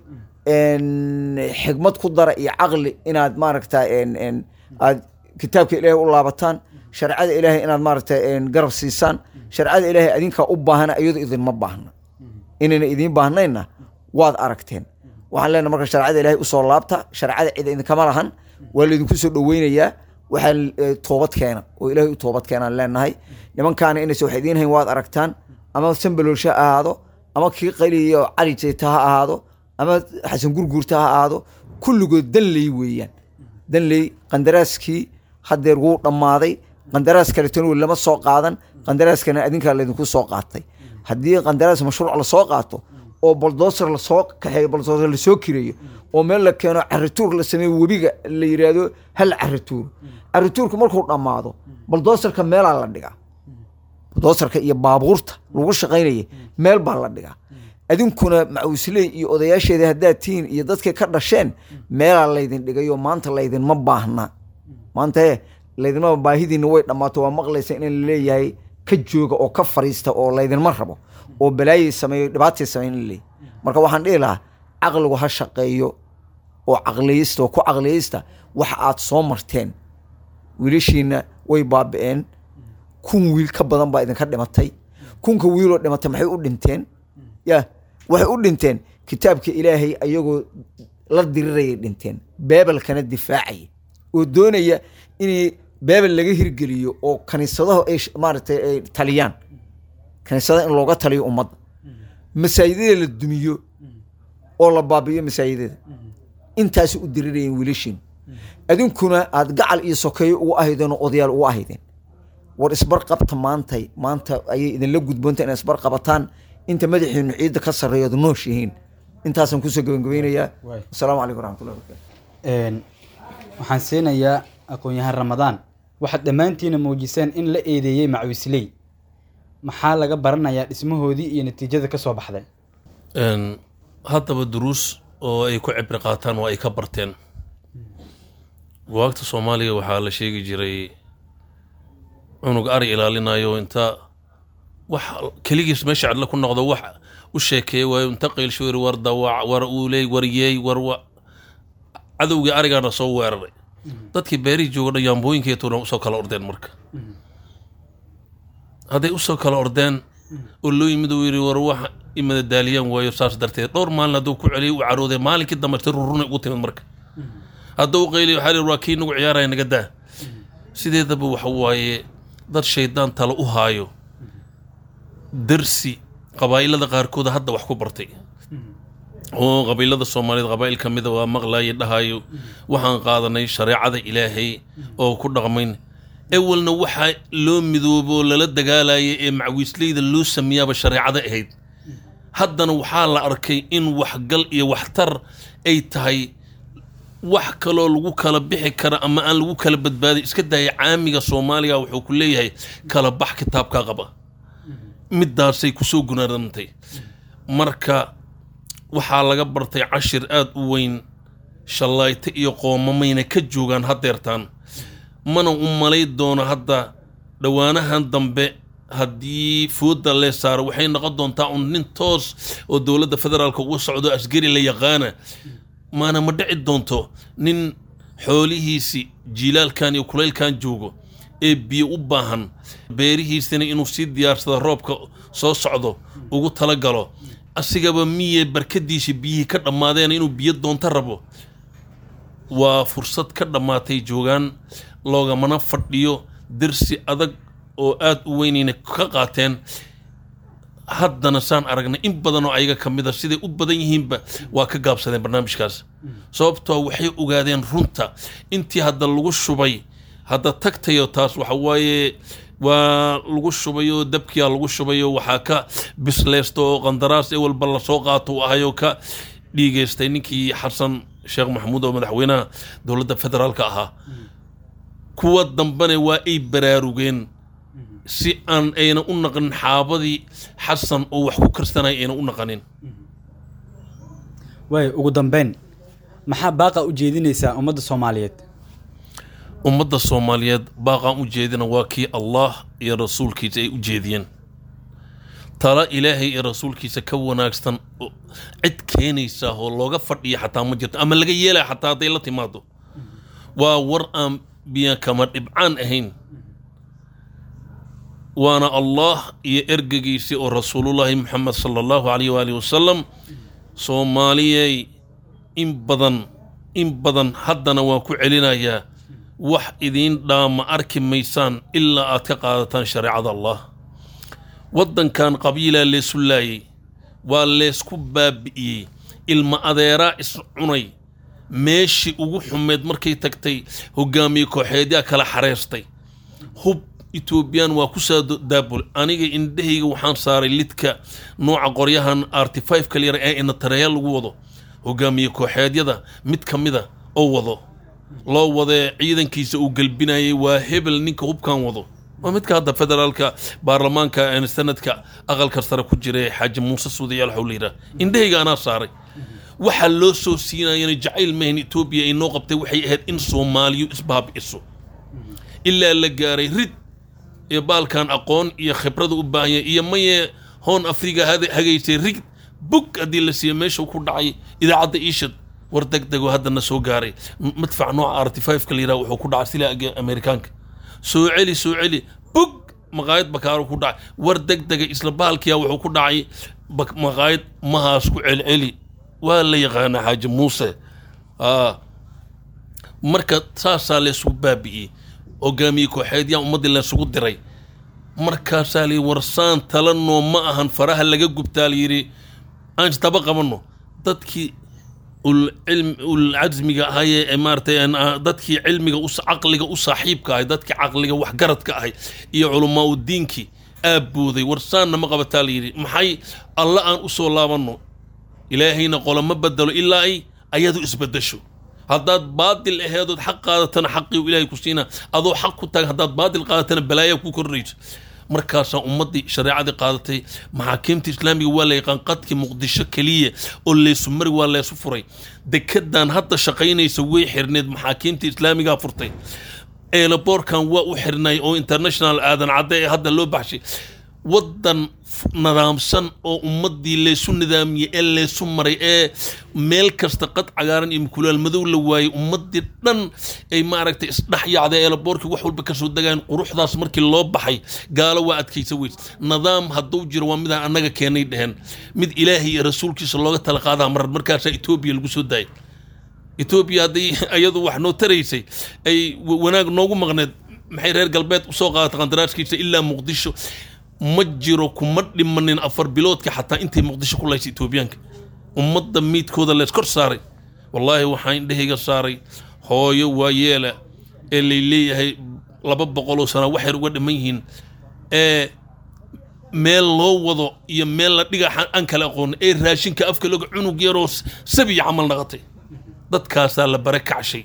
xigmad ku dara iyo caqli inaad maaragta aad kitaabka ilaahay u laabataan sharcada ilaahay inaad maaragta garab siisaan sharcada ilaahay adinkaa u baahana iyadoo idinma baahna inayna idiin baahnayna waad aragteen waxaan leenaha marka sharcada ilaahay usoo laabta sharcada cid idinkama lahan waa laydinku soo dhoweynayaa waxaa toobad keena oo ilaahay u toobad keenaan leenahay nimankaana inaysa wax idiin hayn waad aragtaan ama sanbaloolsha ha ahaado ama kii qaliyo cali jeyta ha ahaado ama xasan gurguurta ha ahaado kulligood danley weeyaan danley qandaraaskii haddeer wuu dhammaaday qandaraas kaletona weli lama soo qaadan qandaraaskana adinkaa laydinku soo qaatay haddii qandaraas mashruuc lasoo qaato oo boldoser lasoo kaxeeyo boldoser lasoo kireeyo oo meel la keeno carituur la sameeyo webiga la yidhaahdo hal carituur carituurku markuu dhammaado boldoserka meelaa la dhigaa boldoserka iyo baabuurta lagu shaqaynaya meel baa la dhigaa adinkuna macuusley iyo odayaasheeda haddaad tihiin iyo dadkay ka dhasheen meelaa laydin dhigayo maanta laydinma baahna maanta laydinma baahidiina way dhammaato waa maqlaysa in laleeyahay ka jooga oo ka fariista oo laydinma rabo oo balaayay sameeyo dhibaatay sameyn in laleeyahy marka waxaan dhihi lahaa caqligu ha shaqeeyo oo caqliyista oo ku caqliyista waxa aad soo marteen wiilashiina way baabi'een kun wiil ka badan baa idinka dhimatay kunka wiiloo dhimatay maxay u dhinteen ya waxay u dhinteen kitaabka ilaahay ayagoo la dirirayay dhinteen beebelkana difaacaya oo doonaya inay beebel laga hirgeliyo oo kaniisadaha ay maaragtay ay taliyaan kaniisadaha in looga taliyo ummadda masaajidada la dumiyo oo la baabi'iyo masaajidada intaasi u dirirayeen wiilashiin adinkuna aad gacal iyo sokeeyo ugu ahaydeen oo odayaal ugu ahaydeen war isbar qabta maantay maanta ayay idinla gudboonta inay isbar qabataan inta madaxiinu ciidda ka sarreeyo ad nooshihiin intaasaan kusoo gabangabeynayaa asalaamu calaykum waraxmatullahi wabarakatu waxaan siinayaa aqoon-yahaan ramadaan waxaad dhammaantiina muujiseen in la eedeeyey macuusley maxaa laga baranayaa dhismahoodii iyo natiijada ka soo baxday haddaba duruus oo ay ku cibri qaataan waa ay ka barteen waagta soomaaliya waxaa la sheegi jiray cunug ari ilaalinayo inta wax keligiis meesha cadla ku noqdo wax u sheekeeya waayo inta qaylsho yiri war dawac war uuley war yeey war cadowgii arigaana soo weeraray dadkii beerihii jooga dhan yaambooyinkii tuuna usoo kala ordeen marka hadday usoo kala ordeen oo loo yimid uu yidhi war wax imada daaliyaan waayo saas darteed dhowr maalin hadduu ku celiyay u carooday maalinkii dambe si rurruna ugu timid marka hadduu qayliy waxaa lihi waa kii nagu ciyaaraya naga daa sideedaba waxa waaye dad shaydaan tala u haayo darsi qabaa'ilada qaarkooda hadda wax ku bartay oo qabiilada Soomaaliyeed qabaa'il kamid ah waa maqlaayay dhahayo waxaan qaadanay shariicada Ilaahay oo ku dhaqmayn awalna waxa loo midoobo lala dagaalayay ee macwiisleyda loo sameeyaba shariicada ahayd haddana waxaa la arkay in wax gal iyo waxtar ay tahay wax kaloo lagu kala bixi kara ama aan lagu kala badbaadi iska daayay caamiga Soomaaliga wuxuu ku leeyahay kala bax kitaabka qaba midaasay ku soo gunaadantay marka waxaa laga bartay cashir aad u weyn shalayta iyo qoomamayna ka joogan hadeertaan mana u malay doono hadda dhawaanahan dambe haddii fooda le saaro waxay noqon doontaa un nin toos oo dowladda federaalka uga socdo asgari la yaqaana maana ma dhici doonto nin xoolihiisi jiilaalkan iyo kulaylkan joogo ee biyo u baahan beerihiisina inuu sii diyaarsado roobka soo socdo ugu tala galo asigaba miye barkadiisa biyihii ka dhammaadeen inuu biyo doonta rabo waa fursad ka dhammaatay joogaan loogamana fadhiyo darsi adag oo aad u weynayna ka qaateen haddana saan aragnay in badan oo ayaga ka mid a siday u badan yihiinba waa ka gaabsadeen barnaamijkaas sababtoo waxay ogaadeen runta intii hadda lagu shubay hadda tagtayo taas waxa waaye waa lagu shubayo dabkiya lagu shubayo waxa ka bisleysto qandaraas ee walba la soo qaato ahayo ka dhiigeystay ninkii Xasan Sheekh Maxamuud oo madaxweynaha dowladda federaalka ahaa kuwa dambana waa ay baraarugeen si aan ayna u naqanin xaabadii xasan oo wax ku karsanaya ayna u naqanin. waay ugu dambeyn maxaa baaqa u jeedinaysaa ummadda Soomaaliyeed? ummadda Soomaaliyeed baaqaan u jeedina waa kii Allah iyo rasuulkiisa ay u jeediyeen. tala ilaahay iyo rasuulkiisa ka wanaagsan cid keenaysa oo looga fadhiyo xataa ma jirto ama laga yeelay xataa haday la timaado. waa war aan biya kama dhibcaan ahayn. وانا الله يرجعيسي او رسول الله محمد صلى الله عليه واله وسلم صوماليي ان بدن ان بدن حدنا واكو علينايا wax idin dhaama arki maysaan ilaa aad ka qaadataan shariicada Allah. wadankan qabiila leesulay waa leesku baabi'iyay ilma adeera is cunay meeshi ugu xumeed markay tagtay hogaamiye kooxeedya kala xareestay hub Ethiopian waa ku soo daabul aniga indhahayga waxaan saaray lidka nooca qoryahan R T five kaliya ee in tarayal lagu wado hogaamiye kooxeedyada mid kamida oo wado loo wada ciidankiisa uu galbinayay waa hebel ninka hubkan wado waa midka hadda federaalka baarlamaanka ee sanadka aqalka sare ku jiray Xaaji Muuse Suudiyaal Xawliira indhahayga ana saaray waxa loo soo siinayay jacayl mehn Ethiopia inoo qabtay waxay ahayd in Soomaaliyu isbaabi'iso ilaa la gaaray rid iyo baalkan aqoon iyo khibrad u baahan iyo maye hoon Afrika hada hagaysay rig bug adii la siiyay meesha ku dhacay idaacada Iishad war degdeg oo hadana soo gaaray madfac nooc R T five kaliya wuxuu ku dhacay sila Amerikaanka soo celi soo celi bug maqaayad bakaaro ku dhacay war degdeg isla baalkiya wuxuu ku dhacay maqaayad mahaas ku celceli waa la yaqaan Xaaji Muuse ah marka saasa la soo baabi'iyay hogaamiye kooxeedya ummadii la isugu diray markaas ali warsaan talano ma ahan faraha laga gubtaal yiri aan taba qabano dadkii ul ilm ul azmiga ahay imaartay dadkii cilmiga u aqliga u saaxiibka ahay dadkii aqliga wax garadka ahay iyo culumaa u diinki aabuuday warsaan ma qabataal yiri maxay Allah aan u soo laabano ilaahayna qolama badalo ilaa ay ayadu isbadasho haddaad baadil aheedood xaq qaadatana xaqii ilaahay ku siina adoo xaq ku taag haddaad baadil qaadatana balaaya ku kordhayso markaas ummadii shariicada qaadatay maxaakiimta islaamiga waa la yaqaan qadki Muqdisho kaliya oo leesu mari waa leesu furay dekedan hadda shaqaynaysa way xirneed maxaakiimta islaamiga furtay airportkan waa u xirnay oo international aadan caday hadda loo baxshay wadan nadaamsan oo ummadii leesu nidaamiyay ee leesu maray ee meel kasta qad cagaaran iyo kulaal madow la waayay ummadii dhan ay ma aragtay isdhax yaacday ee boorki wax walba ka soo dagaan quruxdaas markii loo baxay gaalo waa adkaysa weys nidaam haduu jiro waa mid anaga keenay dhaheen mid ilaahay iyo rasuulkiisa looga tala qaadaa mar markaas Ethiopia lagu soo daayay Ethiopia hadii ayadu wax noo taraysay ay wanaag noogu maqneed maxay reer galbeed u soo qaadatay qandaraaskiisa ilaa Muqdisho مجرو كمد من أفر بلود حتى أنت مقدش كلها إثيوبيانك ومضى ميت كودا لسكر صاري والله وحين ده صاري هو يويلا اللي لي هي لبب قالوا سنة واحد ود ميهن إيه ميل لو وضو يميل دقة أنكل أقول إيه راشين كأفكر لق عنو جيروس سبي عمل نغطي ضد كاسة لبركة عشي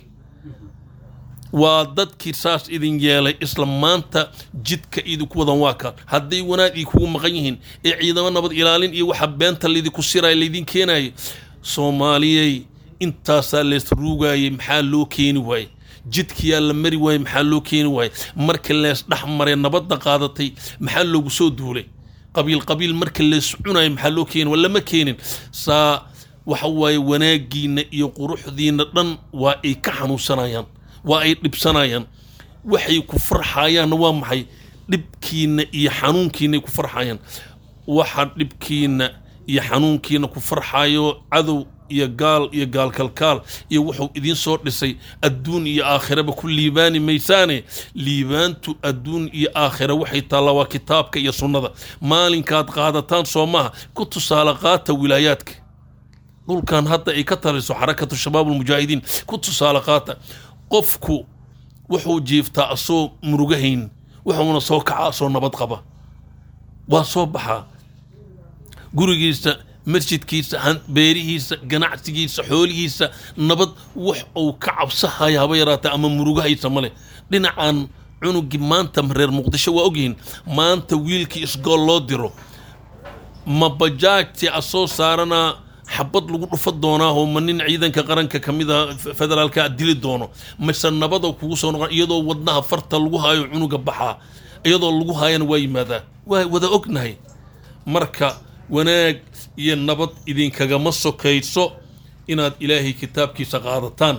ودadkii saas idin yeelay isla maanta jidka idin ku wadan waaka hadii wanaag ay kugu maqan yihiin ee ciidamada nabad ilaalin iyo waxa beenta lidii ku siray lidin keenay Soomaaliyay intaas la isruugay maxaa loo keeni way jidkii la mari way maxaa loo keeni way marka la isdhax maray nabadda qaadatay maxaa loogu soo duulay qabiil qabiil marka la iscunay maxaa loo keeni wala ma keenin saa waxa way wanaagiina iyo quruxdiina dhan waa ay ka xanuunsanayaan waa ay dhibsanayaan waxay ku farxayaan waa maxay dhibkiina iyo xanuunkiina ku farxayaan waxa dhibkiina iyo xanuunkiina ku farxayo cadow iyo gaal iyo gaal kalkaal iyo wuxuu idin soo dhisay adduun iyo aakhiraba ku liibaani maysaane liibaantu adduun iyo aakhira waxay taala waa kitaabka iyo sunnada maalinkaad qaadataan Soomaha ku tusaale qaata wilaayaadka dhulkan hadda ay ka taliso xarakatu shabaab mujaahidiin ku tusaale qaata qofku wuxuu jiiftaa asoo murugahayn wuxuuna soo kacaa soo nabad qaba waa soo baxa gurigiisa masjidkiisa beerihiisa ganacsigiisa xoolihiisa nabad wax uu ka cabsahay haba yaraata ama murugahaysa male dhinacan cunugii maanta reer muqdisho waa ogyihiin maanta wiilkii isgool loo diro ma bajaajti asoo saarana xabad lagu dhufa doonaa oo ma nin ciidanka qaranka kamida federaalka dili doono mise nabada kugu soo noqon iyadoo wadnaha farta lagu haayo cunuga baxaa iyadoo lagu haayana waa yimaadaa waa wada ognahay marka wanaag iyo nabad idinkagama sokayso inaad ilaahay kitaabkiisa qaadataan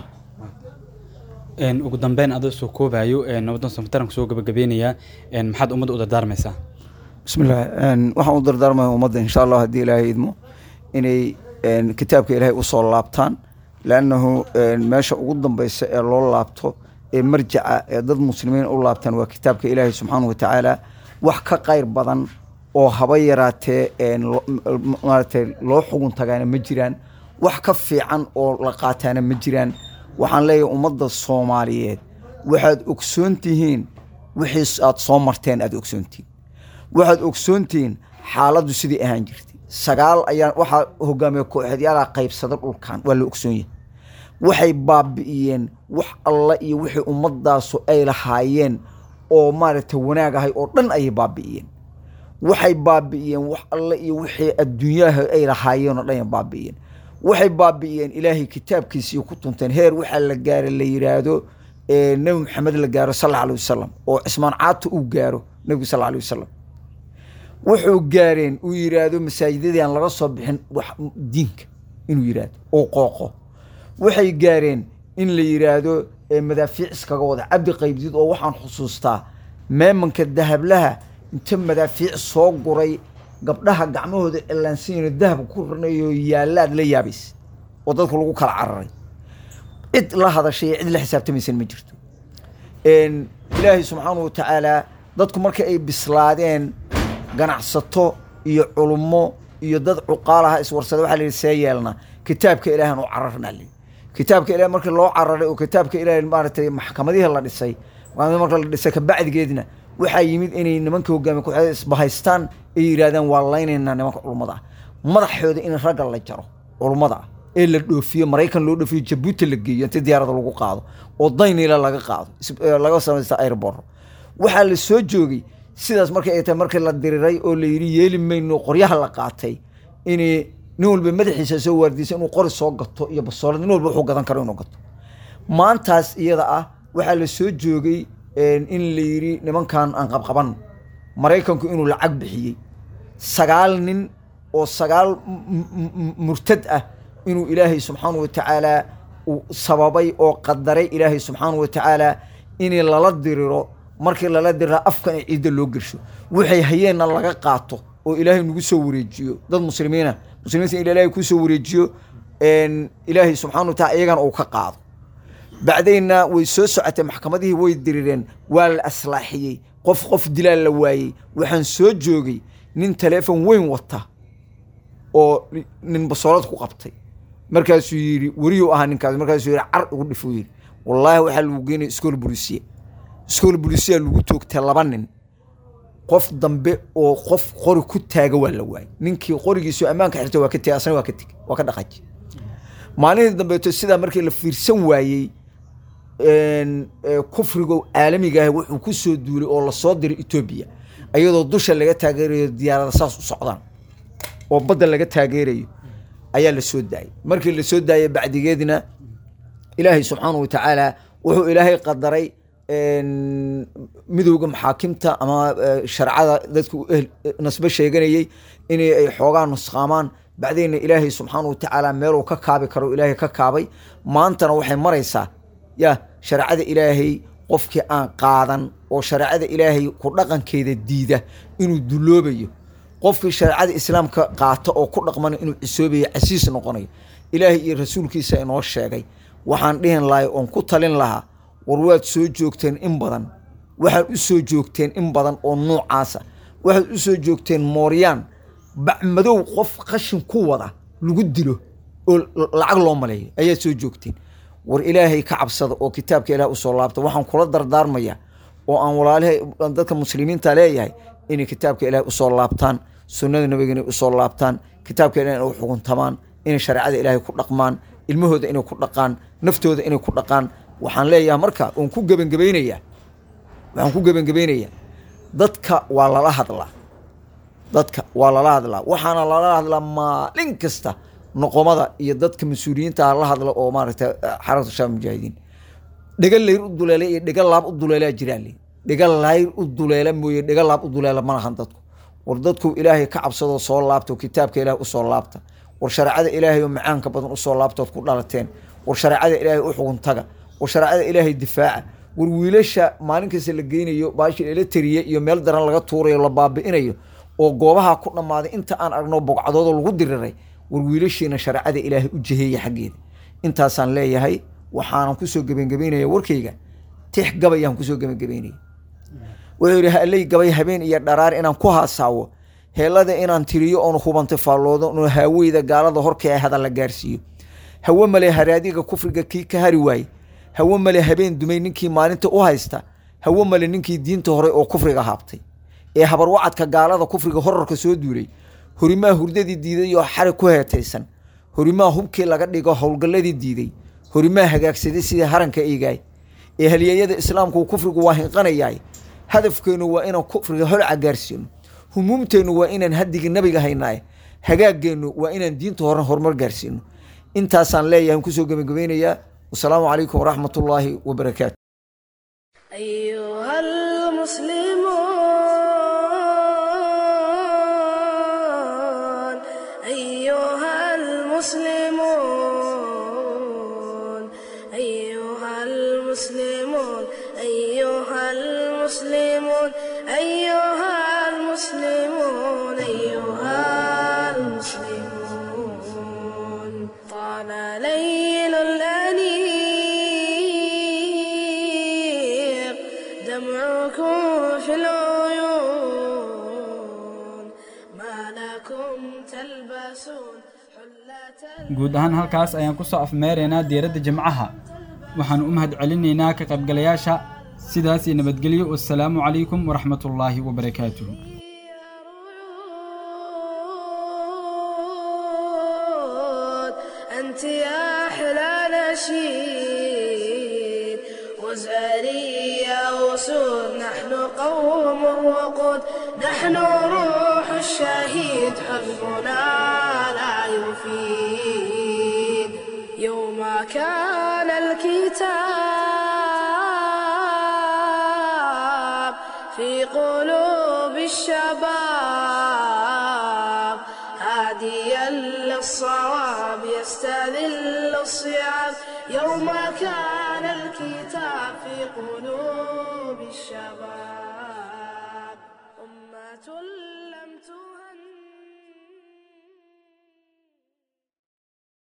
een ugu dambeyn adoo soo koobayo een nabadan samtaran soo gabagabeynaya een maxaad ummadda u dardaarmaysaa bismillaah een waxaan u dardaarmayaa ummadda insha Allah hadii ilaahay idmo inay een kitaabka ilaahay u soo laabtaan laanahu een meesha ugu dambaysa ee loo laabto ee marjaca ee dad muslimiin u laabtaan waa kitaabka ilaahay subxaanahu wa ta'ala wax ka qayr badan oo haba yaraatee een maartay loo xugun tagaana ma jiraan wax ka fiican oo la qaataana ma jiraan waxaan leeyahay ummadda Soomaaliyeed waxaad ogsoontihiin wixii aad soo marteen aad ogsoontiin waxaad ogsoontiin xaaladdu sidii ahaan jirtay sagaal ayaa waxa hogaamiye kooxayaal qaybsada dhulkan waa la ogsoon yahay waxay baabi'iyeen wax alla iyo wixii ummadaas ay lahaayeen oo maaragtay wanaag ahay oo dhan ay baabi'iyeen waxay baabi'iyeen wax alla iyo wixii adduunyaha ay lahaayeen oo dhan ay baabi'iyeen waxay baabi'iyeen ilaahay kitaabkiisa ku tunteen heer waxa la gaaray la yiraahdo ee nabi maxamed la gaaro sallallahu alayhi wasallam oo ismaan caatu uu gaaro nabi sallallahu alayhi wasallam wuxuu gaareen uu yiraahdo masaajidada laga soo bixin wax diinka inuu yiraahdo oo qooqo waxay gaareen in la yiraahdo madaafiic iskaga wada abdi qaybdid oo waxaan xusuustaa meemanka dahablaha inta madaafiic soo guray gabdhaha gacmahooda ilaansiina dahab ku ranayo yaalaad la yaabis oo dadku lagu kala cararay cid la hadashay cid la xisaabtamaysan ma jirto een ilaahay subxaanahu wa ta'ala dadku marka ay bislaadeen ganacsato iyo culummo iyo dad cuqaalaha iswarsada waxa la yeelna kitaabka ilaahan oo cararna li kitaabka ilaahay marka loo cararay oo kitaabka ilaahay maartay maxkamadihi la dhisay marka la dhisay ka bacdigeedna waxa yimid inay nimanka hogaamiye ku isbahaystaan ay yiraahdaan waa laynayna nimanka culumada madaxooda in rag la jaro culumada ee la dhoofiyo Mareykan loo dhoofiyo Djibouti la geeyo inta diyaarada lagu qaado oo daynila laga qaado laga sameeyay airport waxa la soo joogay sidaas markay ay tahay markii la diriray oo la yiri yeeli mayno qoryaha la qaatay inay nin walba madaxiisa soo wardiisay inuu qori soo gato iyo basoolad nin walba wuxuu gadan karo inuu gato maantaas iyada ah waxa la soo joogay in la yiri nimankan aan qabqaban Mareykanku inuu lacag bixiyay sagaal nin oo sagaal murtad ah inuu ilaahay subxaanahu wa ta'ala uu sababay oo qadaray ilaahay subxaanahu wa ta'ala in la diriro markii la dirira afkan ciida loo gasho waxay hayeen laga qaato oo ilaahay nagu soo wareejiyo dad muslimiina muslimiinta ilaahay ku soo wareejiyo een ilaahay subxaanahu wa ta'ala iyagan uu ka qaado بعدين ويسوس عت محكمته ويدريرين والأصلاحية قف قف دلال لواي وحن سوجوجي نين تلفون وين وطه أو نين بصورات قبطي مركز يري وريو أهان كذا مركز يري عرق ودفوير والله وحل وجيني سكول بوليسية سكول بوليسية اللي قلتوك تلبنن قف ضمبي أو قف قر كتاج ولا واي نينكي قر يسوع أمان كحرته وقتي أصلا وقتك وقت خج معناه ضمبي تسيدا مركز الفيرسون واي een kufriga caalamiga ah wuxuu ku soo duulay oo la soo diray Ethiopia ayadoo dusha laga taageerayo diyaarada saas u socdaan oo badda laga taageerayo ayaa la soo daayay markii la soo daayay bacdigeedina ilaahay subxaanahu wa ta'ala wuxuu ilaahay qadaray een midowga maxaakimta ama sharciyada dadku nasba sheeganayay in ay xoogaan nusqaamaan bacdina ilaahay subxaanahu wa ta'ala meel uu ka kaabi karo ilaahay ka kaabay maantana waxay maraysaa يا شرعة إلهي قفك أن قاضن وشرعة إلهي كردقن كيد الديدة إنه دلوبيه قفك شرعة الإسلام كقاطع أو كردقن إنه إسوبي عسيس نقني إلهي الرسول كيسا إنه الشيء وحن لهن لا يوم كتلين لها ورواد سوجوكتين إنبضن واحد سوجوكتين إنبضن أو نوع عاسى واحد سوجوكتين موريان بعمدو قف خشم قوة لقدره العقل مالي أي سوجوكتين war ilaahay ka cabsada oo kitaabka ilaahay u soo laabto waxaan kula dardaarmaya oo aan walaalahay dadka muslimiinta leeyahay in kitaabka ilaahay u soo laabtaan sunnada nabiga u soo laabtaan kitaabka ilaahay u xukuntamaan in shariicada ilaahay ku dhaqmaan ilmahooda inay ku dhaqaan naftooda inay ku dhaqaan waxaan leeyahay marka oon ku gabangabeynaya waxaan ku gebangabeynayaa dadka waa lala hadlaa dadka waa lala hadlaa waxaana lala hadlaa maalin kasta noqomada iyo dadka mas-uuliyiinta la hadla oo maaragtay xarakatu shabaab mujaahidiin dhiga layr u duleela iyo dhiga laab u duleelaa jiraan le dhiga layr u duleela mooye dhiga laab u duleela ma lahan dadku war dadku ilaahay ka cabsadoo soo laabta oo kitaabka ilaahay usoo laabta war shareecada ilaahay oo macaanka badan usoo laabtood ku dhalateen war shareecada ilaahay u xugun taga war shareecada ilaahay difaaca war wiilasha maalin kasta la geynayo baashi ila tariye iyo meel daran laga tuurayo la baabi'inayo oo goobaha ku dhammaaday inta aan aragno bogcadooda lagu diriray war wiilashiina shareecada ilaahay u jiheeya xaggeeda intaasaan leeyahay waxaanan kusoo gebangabeynaya warkayga tix gabayaan kusoo gebangabeynaya wuxuu yidhi haley gabay habeen iyo dharaar inaan ku haasaawo heelada inaan tiriyo oon hubanta faalloodo oon haaweyda gaalada horkee hadal la gaarsiiyo hawo male haraadiga kufriga kii ka hari waaye hawo male habeen dumay ninkii maalinta u haysta hawo male ninkii diinta hore oo kufriga haabtay ee habar wacadka gaalada kufriga horarka soo duulay horimaa hurdadii diiday oo xari ku heetaysan horimaa hubkii laga dhigo howlgalladii diiday horimaa hagaagsaday sida haranka eegaay ee halyeeyada islaamku kufrigu waa hinqanayaay hadafkeenu waa inaan kufriga holca gaarsiino humuumteenu waa inaan hadigii nabiga haynaay hagaaggeenu waa inaan diinta hore horumar gaarsiino intaasaan leeyahay kusoo gebagabeynayaa wasalaamu calaykum waraxmatullaahi wabarakaatu أيها المسلمون أيها المسلمون أيها المسلمون أيها المسلمون أيها المسلمون أيها المسلمون طال ليل الأنيق دمعكم في العيون ما لكم تلبسون حلة guud ahaan halkaas ayaan ku soo afmeeraynaa diiradda jimcaha waxaan u mahad celinaynaa ka qaybgalayaasha sidaas iyo nabadgelyo wassalaamu calaykum waraxmatullaahi wabarakaatuh أنت يا أحلى نشيد وزاري يا أسود نحن قوم الوقود نحن روح الشهيد حزبنا لا يفيد يوم كان الكتاب في قلوب الشباب هاديا للصواب يستذل الصيام يوم كان الكتاب في قلوب الشباب